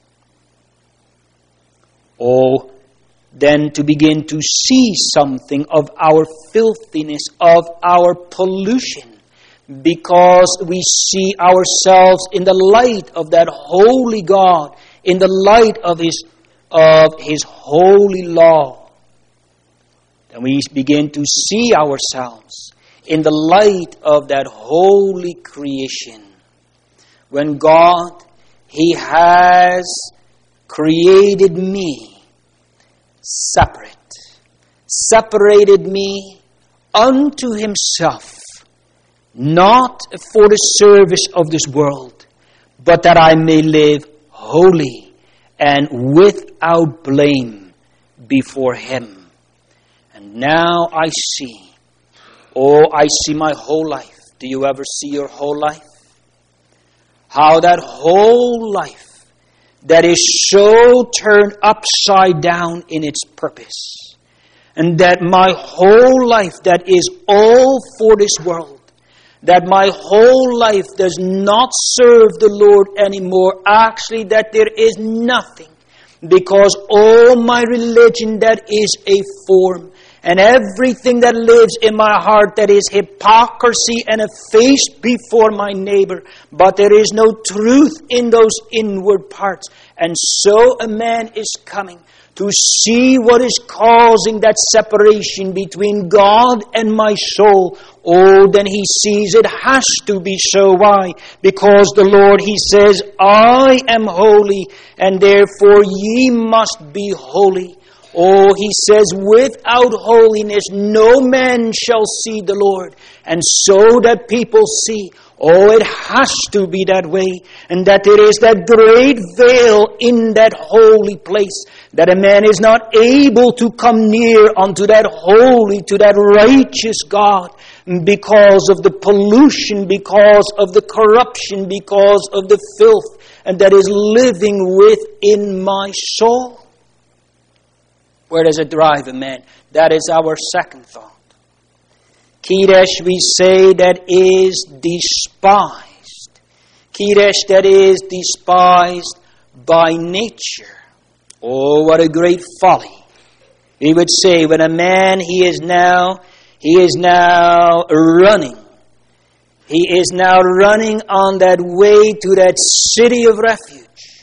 Oh, then to begin to see something of our filthiness, of our pollution. Because we see ourselves in the light of that holy God, in the light of His holy law. Then we begin to see ourselves in the light of that holy creation. When God, He has created me separate, separated me unto Himself. Not for the service of this world, but that I may live holy and without blame before Him. And now I see, I see my whole life. Do you ever see your whole life? How that whole life that is so turned upside down in its purpose. And that my whole life that is all for this world. That my whole life does not serve the Lord anymore. Actually, that there is nothing. Because all my religion that is a form. And everything that lives in my heart that is hypocrisy and a face before my neighbor. But there is no truth in those inward parts. And so a man is coming to see what is causing that separation between God and my soul, oh, then he sees it has to be so. Why? Because the Lord, he says, I am holy, and therefore ye must be holy. Oh, he says, without holiness no man shall see the Lord. And so that people see, oh, it has to be that way. And that there is that great veil in that holy place, that a man is not able to come near unto that holy, to that righteous God, because of the pollution, because of the corruption, because of the filth, and that is living within my soul. Where does it drive a man? That is our second thought. Kedesh, we say, that is despised. Kedesh, that is despised by nature. Oh, what a great folly. We would say, when a man, he is now running. He is now running on that way to that city of refuge.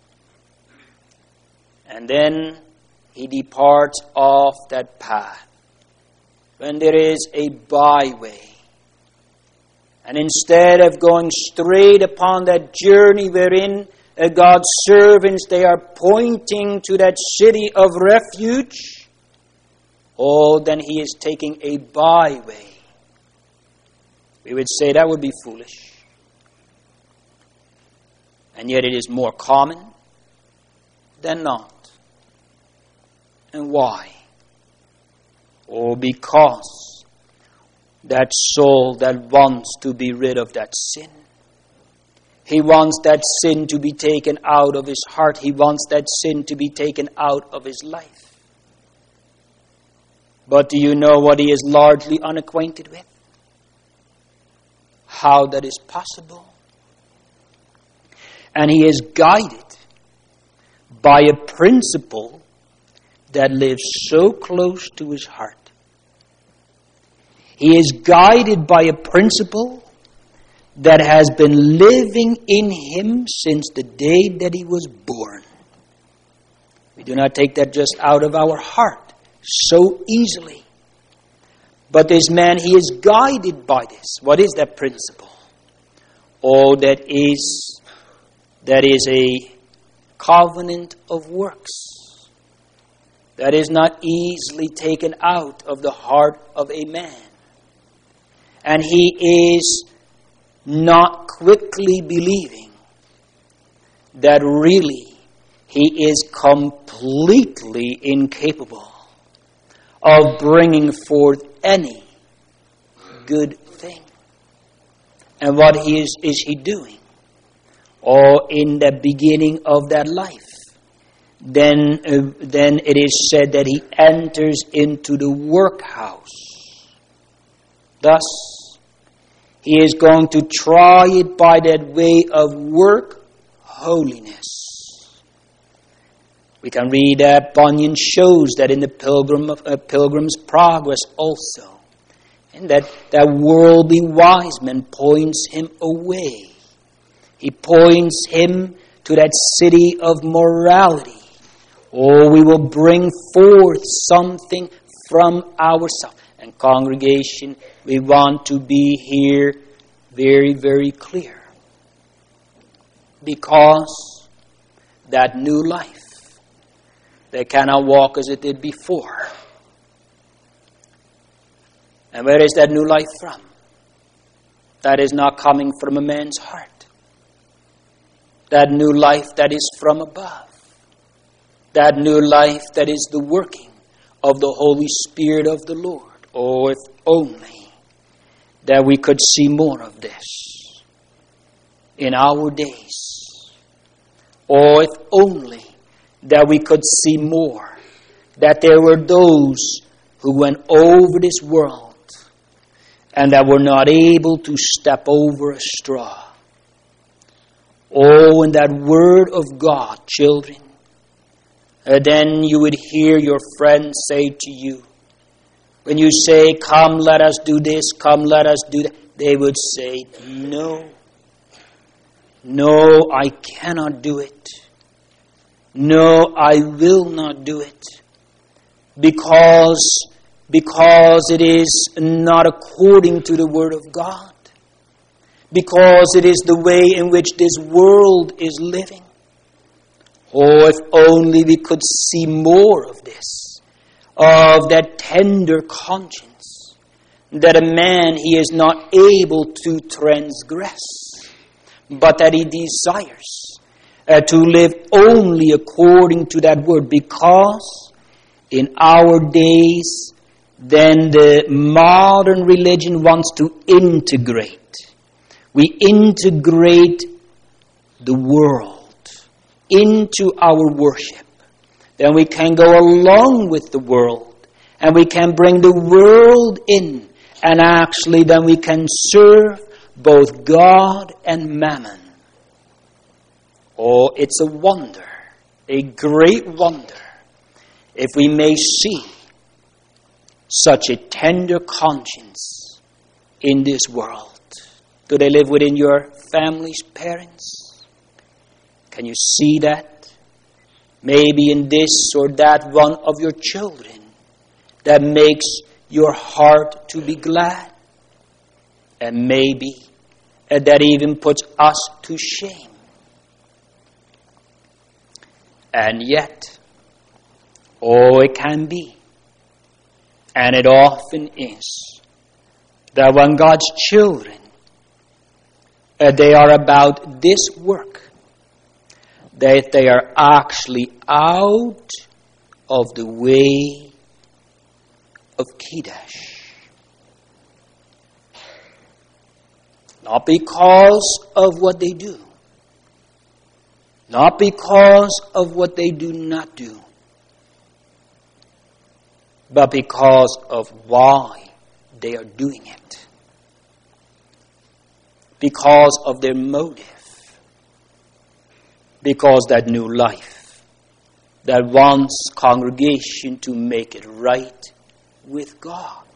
And then he departs off that path. When there is a byway. And instead of going straight upon that journey wherein God's servants, they are pointing to that city of refuge, oh, then he is taking a byway. We would say that would be foolish. And yet it is more common than not. And why? Oh, because that soul that wants to be rid of that sin. He wants that sin to be taken out of his heart. He wants that sin to be taken out of his life. But do you know what he is largely unacquainted with? How that is possible. And he is guided by a principle that lives so close to his heart. He is guided by a principle that has been living in him since the day that he was born. We do not take that just out of our heart so easily. But this man, he is guided by this. What is that principle? Oh, that is a covenant of works. That is not easily taken out of the heart of a man. And he is not quickly believing that really he is completely incapable of bringing forth any good thing. And what is he doing? Oh, in the beginning of that life, then it is said that he enters into the workhouse. Thus, he is going to try it by that way of work holiness. We can read that Bunyan shows that in the Pilgrim's Progress also. And that worldly wise man points him away. He points him to that city of morality. Oh, we will bring forth something from ourselves. And congregation, we want to be here very, very clear. Because that new life, they cannot walk as it did before. And where is that new life from? That is not coming from a man's heart. That new life that is from above. That new life that is the working of the Holy Spirit of the Lord. Oh, if only that we could see more of this in our days. Oh, if only that we could see more. That there were those who went over this world and that were not able to step over a straw. Oh, and that word of God, children, then you would hear your friends say to you, when you say, come, let us do this, come, let us do that, they would say, no, I cannot do it. No, I will not do it. Because it is not according to the Word of God. Because it is the way in which this world is living. Oh, if only we could see more of this, of that tender conscience, that a man, he is not able to transgress, but that he desires to live only according to that word, because in our days, then the modern religion wants to integrate. We integrate the world into our worship. Then we can go along with the world, and we can bring the world in, and actually then we can serve both God and mammon. Oh, it's a wonder, a great wonder, if we may see such a tender conscience in this world. Do they live within your family's parents? Can you see that? Maybe in this or that one of your children that makes your heart to be glad. And maybe that even puts us to shame. And yet, oh, it can be, and it often is, that when God's children, they are about this work, that they are actually out of the way of Kiddush. Not because of what they do, not because of what they do not do, but because of why they are doing it. Because of their motive. Because that new life that wants congregation to make it right with God.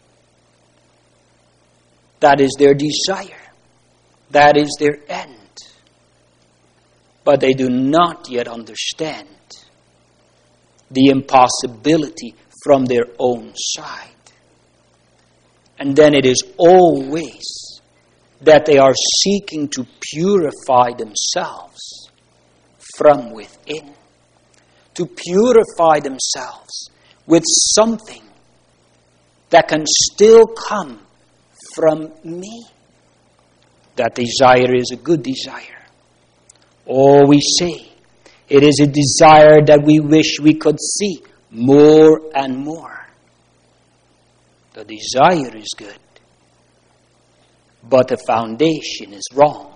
That is their desire. That is their end. But they do not yet understand the impossibility from their own side. And then it is always that they are seeking to purify themselves from within. To purify themselves with something that can still come from me. That desire is a good desire. Or we say, it is a desire that we wish we could see more and more. The desire is good, but the foundation is wrong.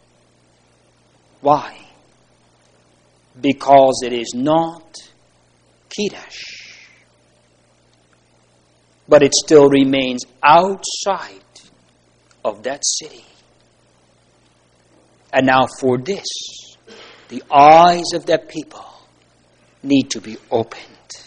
Why? Because it is not Kiddush, but it still remains outside of that city. And now for this, the eyes of that people need to be opened.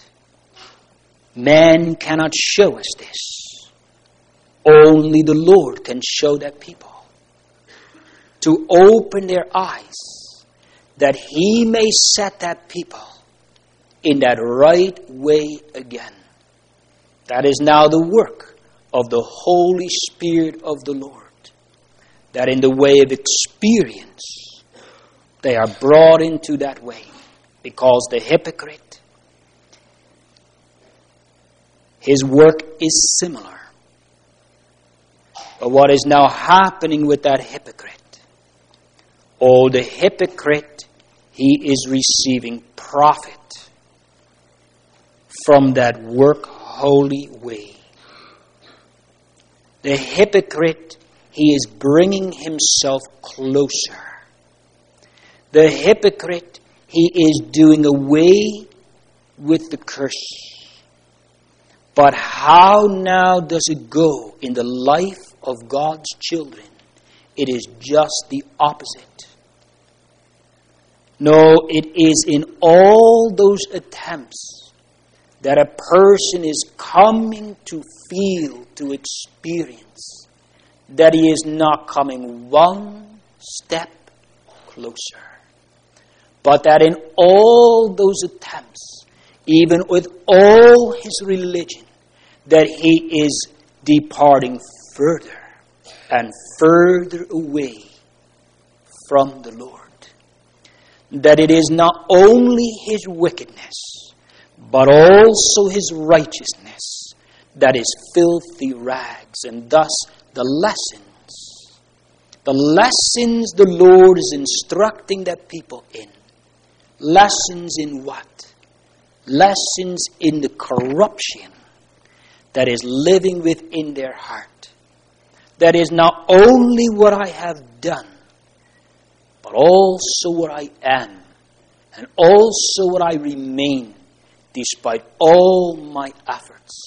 Man cannot show us this. Only the Lord can show that people. To open their eyes, that He may set that people in that right way again. That is now the work of the Holy Spirit of the Lord. That in the way of experience, they are brought into that way. Because the hypocrite, his work is similar. But what is now happening with that hypocrite? Oh, the hypocrite, he is receiving profit from that work holy way. The hypocrite, he is bringing himself closer. The hypocrite, he is doing away with the curse. But how now does it go in the life of God's children? It is just the opposite. No, it is in all those attempts that a person is coming to feel, to experience, that he is not coming one step closer, but that in all those attempts, even with all his religion, that he is departing further and further away from the Lord. That it is not only his wickedness, but also his righteousness that is filthy rags, and thus the lessons the Lord is instructing that people in. Lessons in what? Lessons in the corruption that is living within their heart. That is not only what I have done, but also what I am, and also what I remain, despite all my efforts.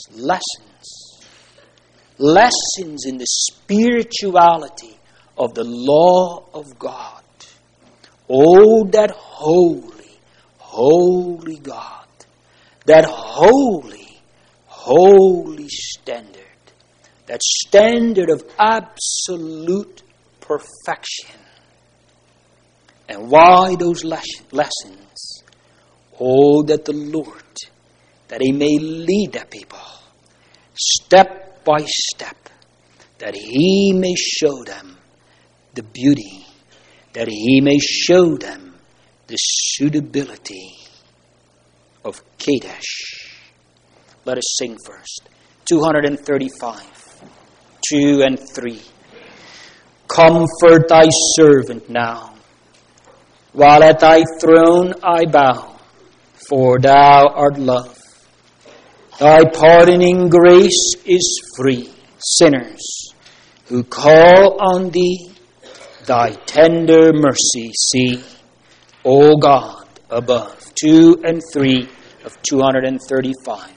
Lessons in the spirituality of the law of God. Oh, that holy, holy God. That holy, holy standard. That standard of absolute perfection. And why those lessons? Oh, that the Lord, that he may lead the people step by step, that he may show them the beauty, that he may show them the suitability of Kadesh. Let us sing first. 235, 2 and 3. Comfort thy servant now, while at thy throne I bow, for thou art love. Thy pardoning grace is free. Sinners who call on thee, thy tender mercy see, O God above. 2 and 3 of 235.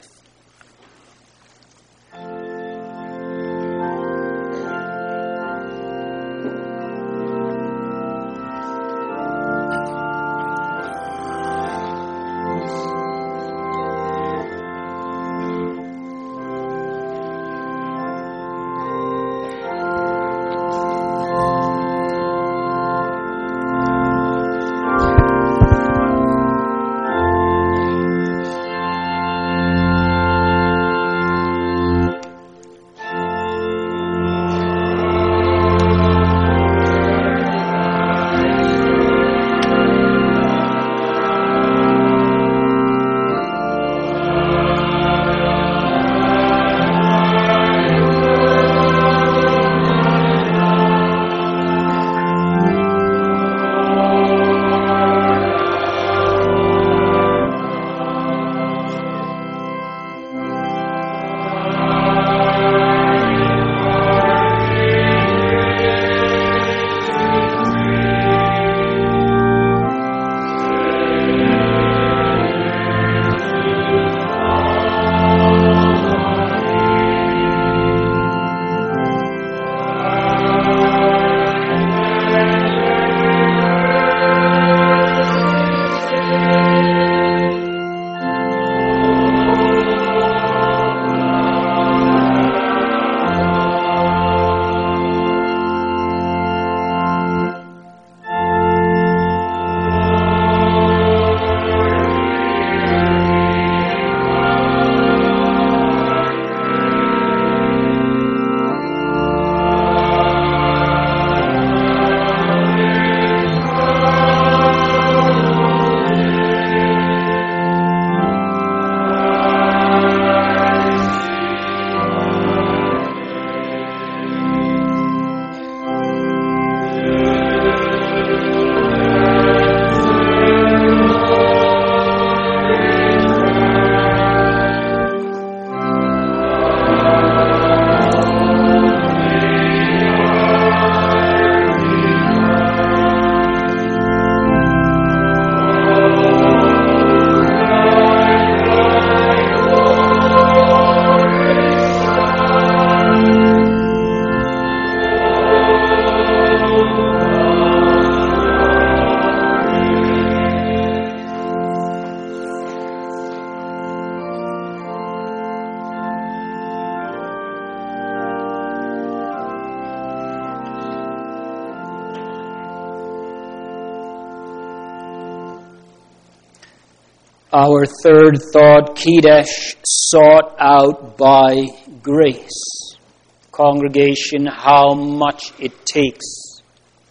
Our third thought, Kedesh, sought out by grace. Congregation, how much it takes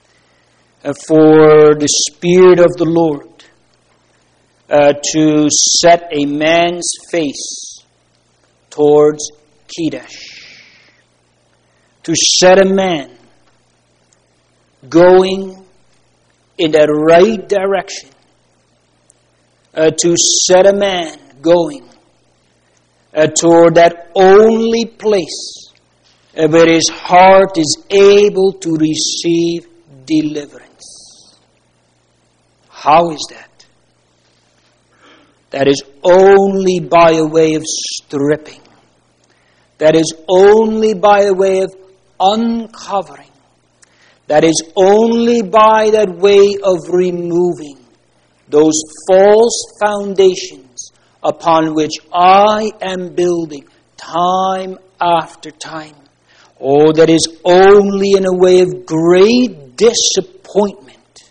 for the Spirit of the Lord to set a man's face towards Kedesh. To set a man going in that right direction. To set a man going toward that only place where his heart is able to receive deliverance. How is that? That is only by a way of stripping. That is only by a way of uncovering. That is only by that way of removing those false foundations upon which I am building time after time. Oh, that is only in a way of great disappointment.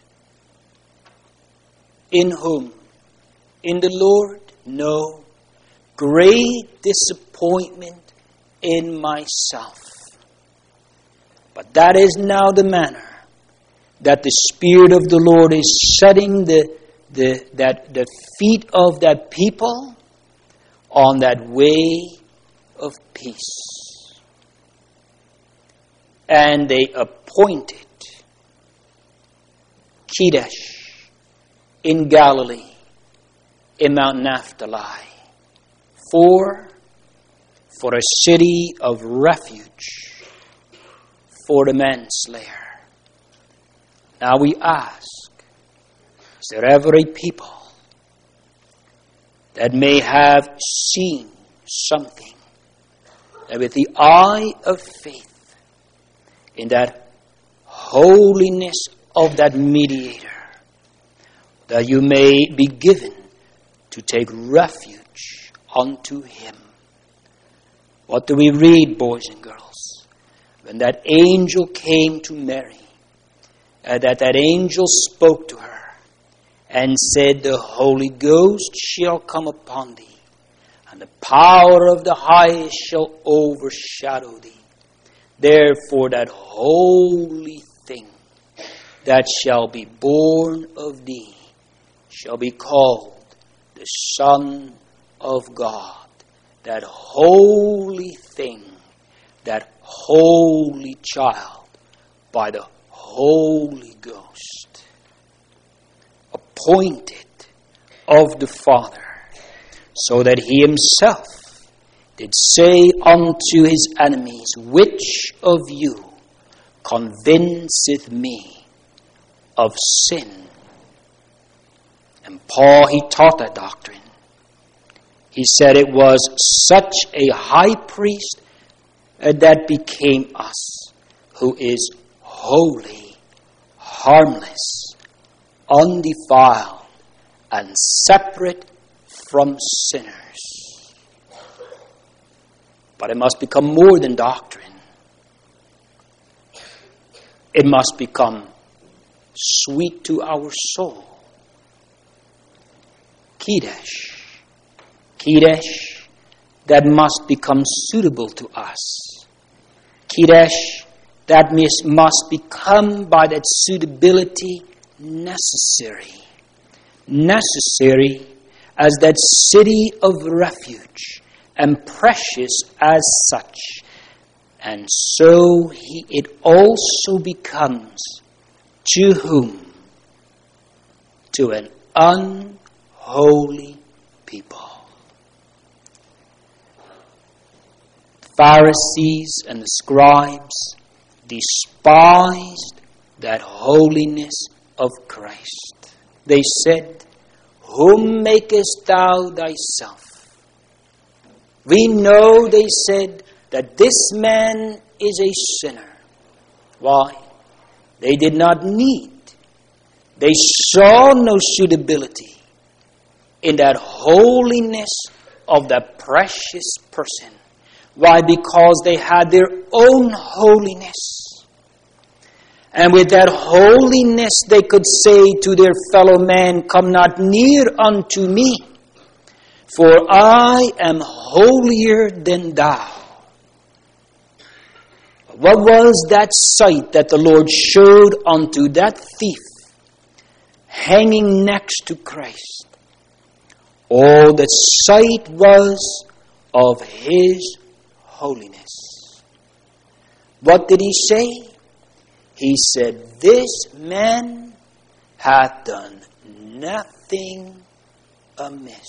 In whom? In the Lord? No. Great disappointment in myself. But that is now the manner that the Spirit of the Lord is setting the feet of that people on that way of peace. And they appointed Kedesh in Galilee, in Mount Naphtali, for a city of refuge for the manslayer. Now we ask, is there ever a people that may have seen something that with the eye of faith in that holiness of that mediator, that you may be given to take refuge unto him? What do we read, boys and girls? When that angel came to Mary, that angel spoke to her and said, the Holy Ghost shall come upon thee, and the power of the highest shall overshadow thee. Therefore that holy thing that shall be born of thee shall be called the Son of God. That holy thing, that holy child, by the Holy Ghost, appointed of the Father, so that he himself did say unto his enemies, which of you convinceth me of sin? And Paul, he taught that doctrine. He said it was such a high priest that became us, who is holy, harmless, undefiled, and separate from sinners. But it must become more than doctrine. It must become sweet to our soul. Kedesh, that must become suitable to us. Kedesh, that must become by that suitability necessary. Necessary as that city of refuge, and precious as such. And so it also becomes to whom? To an unholy people. Pharisees and the scribes despised that holiness of Christ. They said, whom makest thou thyself? We know, they said, that this man is a sinner. Why? They did not need. They saw no suitability in that holiness of that precious person. Why? Because they had their own holiness. And with that holiness they could say to their fellow man, come not near unto me. For I am holier than thou. What was that sight that the Lord showed unto that thief hanging next to Christ? Oh, the sight was of his holiness. What did he say? He said, this man hath done nothing amiss.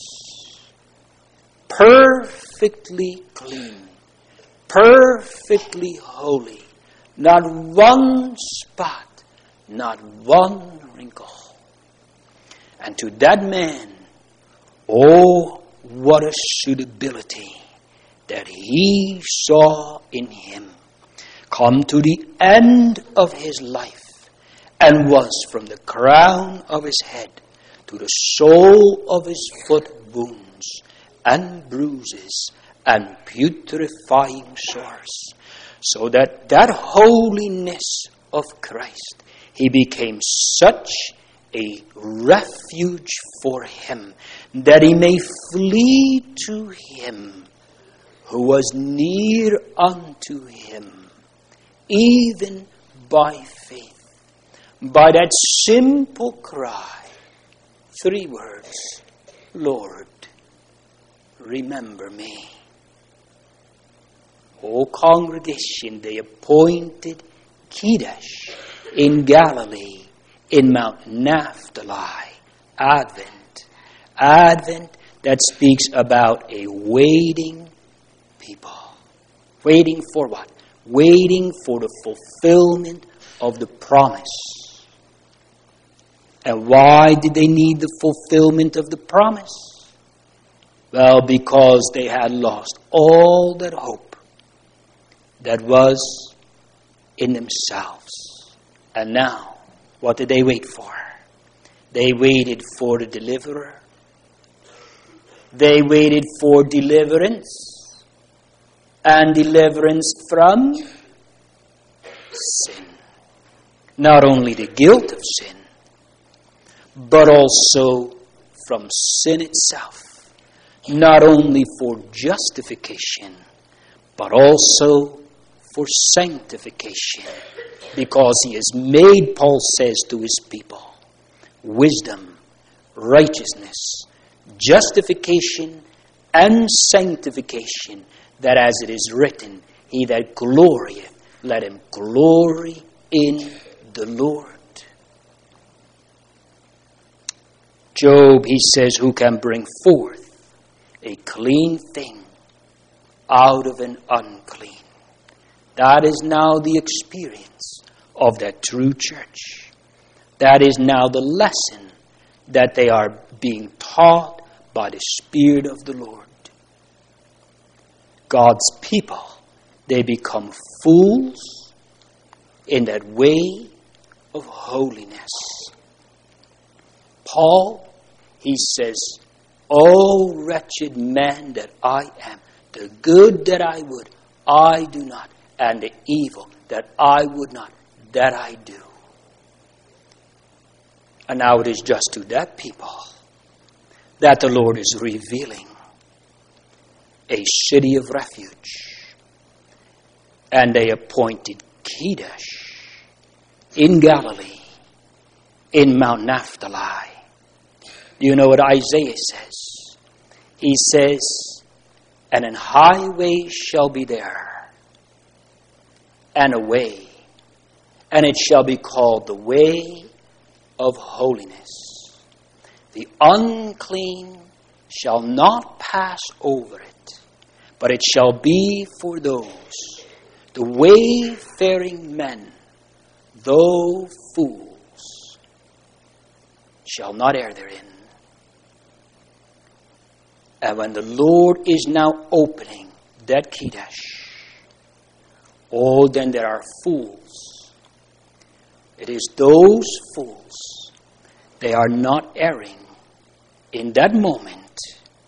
Perfectly clean, perfectly holy, not one spot, not one wrinkle. And to that man, oh, what a suitability that he saw in him, come to the end of his life, and was from the crown of his head to the sole of his foot wounds and bruises and putrefying sores, so that holiness of Christ, he became such a refuge for him that he may flee to him who was near unto him, even by faith, by that simple cry, 3 words, Lord, remember me. O congregation, they appointed Kedesh in Galilee, in Mount Naphtali, Advent. Advent that speaks about a waiting people. Waiting for what? Waiting for the fulfillment of the promise. And why did they need the fulfillment of the promise? Well, because they had lost all that hope that was in themselves. And now, what did they wait for? They waited for the deliverer. They waited for deliverance. And deliverance from sin. Not only the guilt of sin, but also from sin itself. Not only for justification, but also for sanctification. Because he has made, Paul says to his people, wisdom, righteousness, justification, and sanctification, that as it is written, he that glorieth, let him glory in the Lord. Job, he says, who can bring forth a clean thing out of an unclean? That is now the experience of that true church. That is now the lesson that they are being taught by the Spirit of the Lord. God's people, they become fools in that way of holiness. Paul, he says, O wretched man that I am, the good that I would, I do not, and the evil that I would not, that I do. And now it is just to that people that the Lord is revealing a city of refuge. And they appointed Kedesh in Galilee, in Mount Naphtali. Do you know what Isaiah says? He says, and an highway shall be there, and a way, and it shall be called the way of holiness. The unclean shall not pass over it, but it shall be for those, the wayfaring men, though fools, shall not err therein. And when the Lord is now opening that Kedesh, oh, then there are fools. It is those fools. They are not erring in that moment,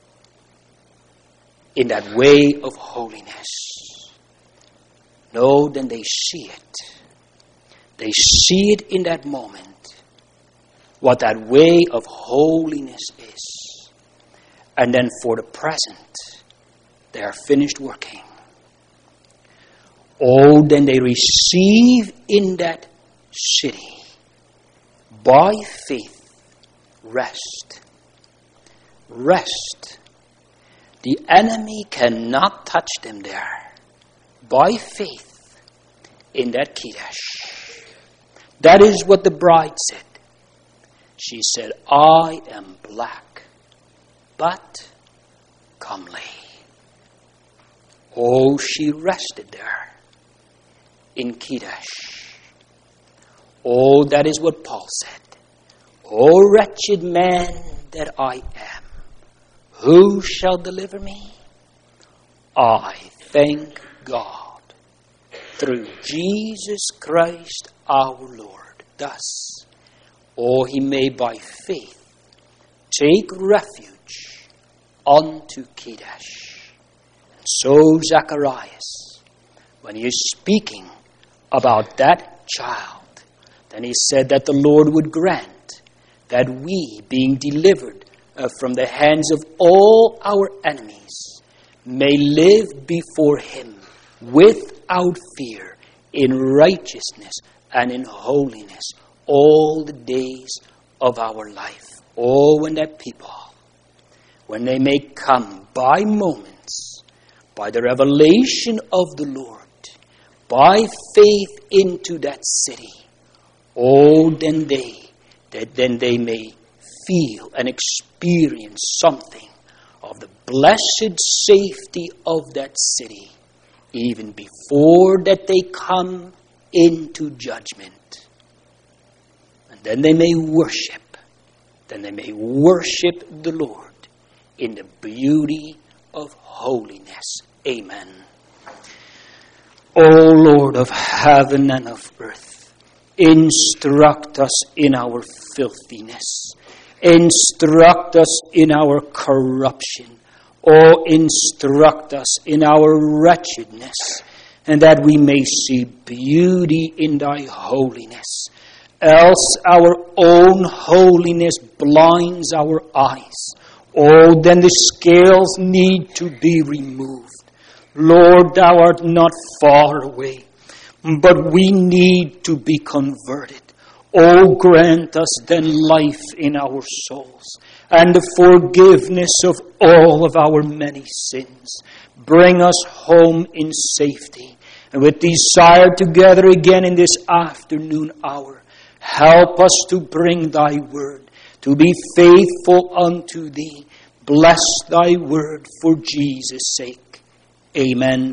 in that way of holiness. No, then they see it. They see it in that moment, what that way of holiness is. And then for the present, they are finished working. Oh, then they receive in that city, by faith, rest. Rest. The enemy cannot touch them there. By faith, in that Kedesh. That is what the bride said. She said, I am black, but comely. Oh, she rested there in Kedesh. Oh, that is what Paul said. O wretched man that I am, who shall deliver me? I thank God through Jesus Christ our Lord. Thus, he may by faith take refuge unto Kedesh. And so Zacharias, when he is speaking about that child, then he said that the Lord would grant that we, being delivered from the hands of all our enemies, may live before him without fear, in righteousness and in holiness, all the days of our life. Oh, when that people, when they may come by moments, by the revelation of the Lord, by faith into that city, oh, then they may feel and experience something of the blessed safety of that city, even before that they come into judgment. And then they may worship. Then they may worship the Lord in the beauty of holiness. Amen. O Lord of heaven and of earth, instruct us in our filthiness. Instruct us in our corruption. Oh, instruct us in our wretchedness, and that we may see beauty in thy holiness. Else our own holiness blinds our eyes. Oh, then the scales need to be removed. Lord, thou art not far away, but we need to be converted. Oh, grant us then life in our souls and the forgiveness of all of our many sins. Bring us home in safety, and with desire together again in this afternoon hour, help us to bring thy word, to be faithful unto thee. Bless thy word for Jesus' sake. Amen.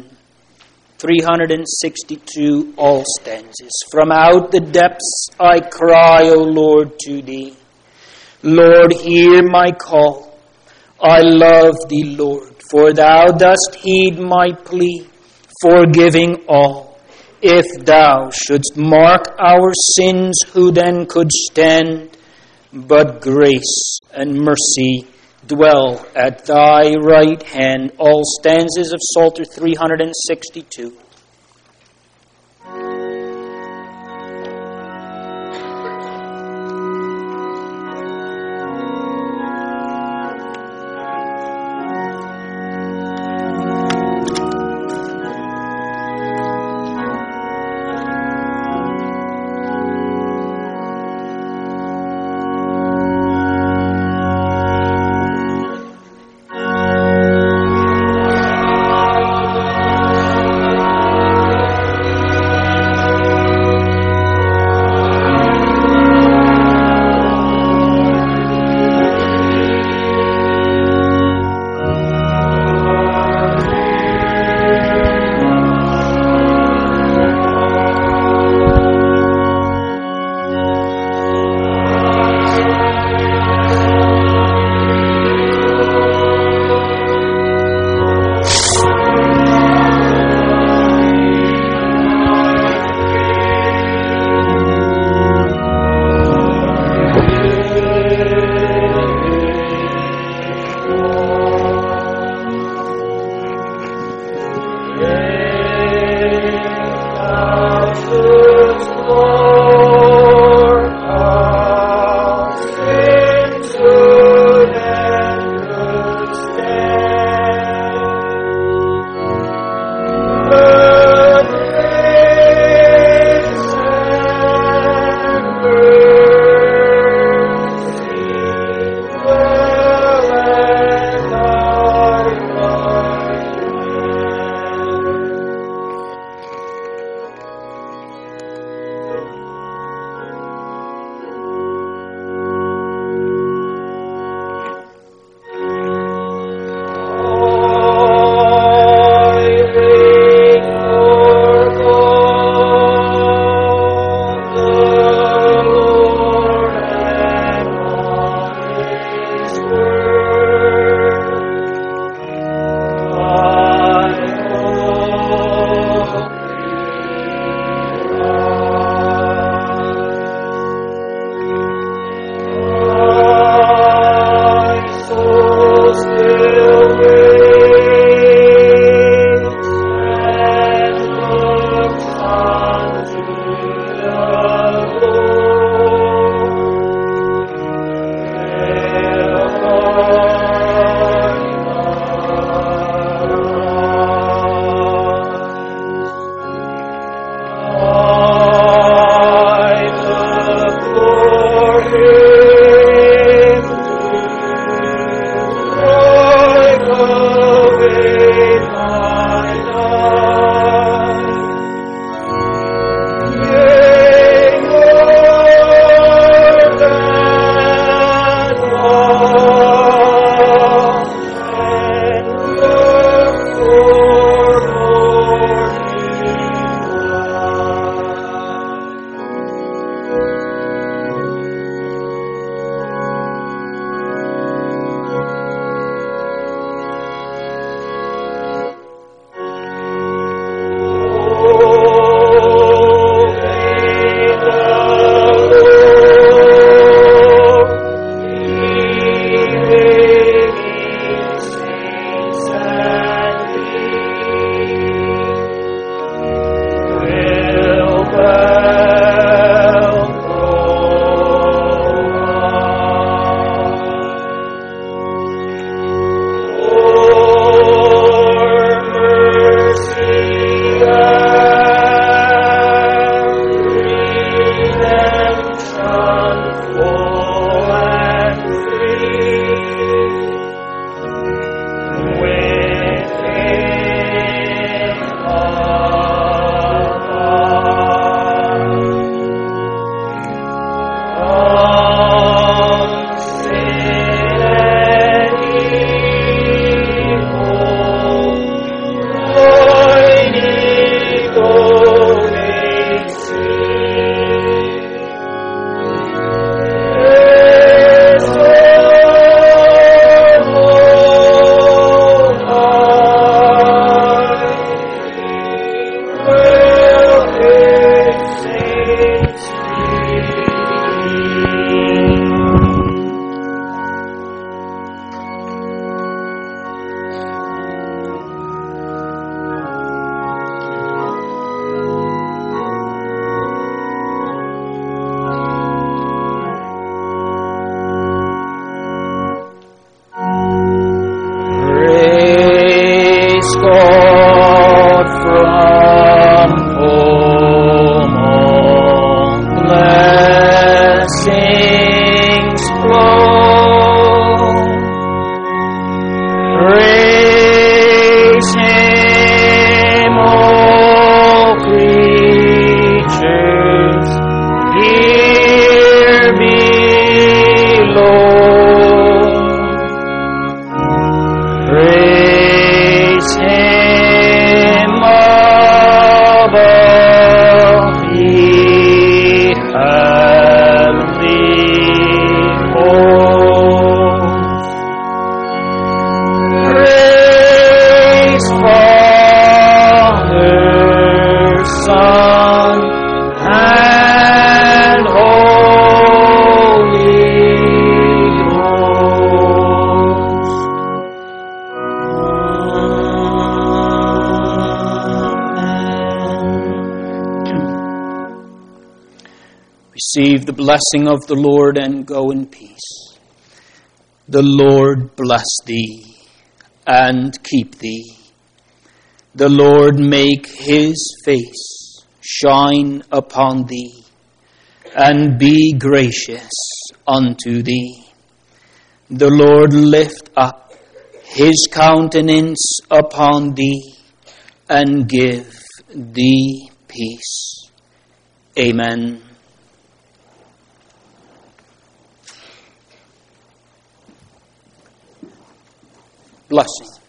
362, all stanzas. From out the depths I cry, O Lord, to thee. Lord, hear my call. I love thee, Lord, for thou dost heed my plea, forgiving all. If thou shouldst mark our sins, who then could stand? But grace and mercy dwell at thy right hand. All stanzas of Psalter 362. Receive the blessing of the Lord and go in peace. The Lord bless thee and keep thee. The Lord make his face shine upon thee and be gracious unto thee. The Lord lift up his countenance upon thee and give thee peace. Amen. Blessing.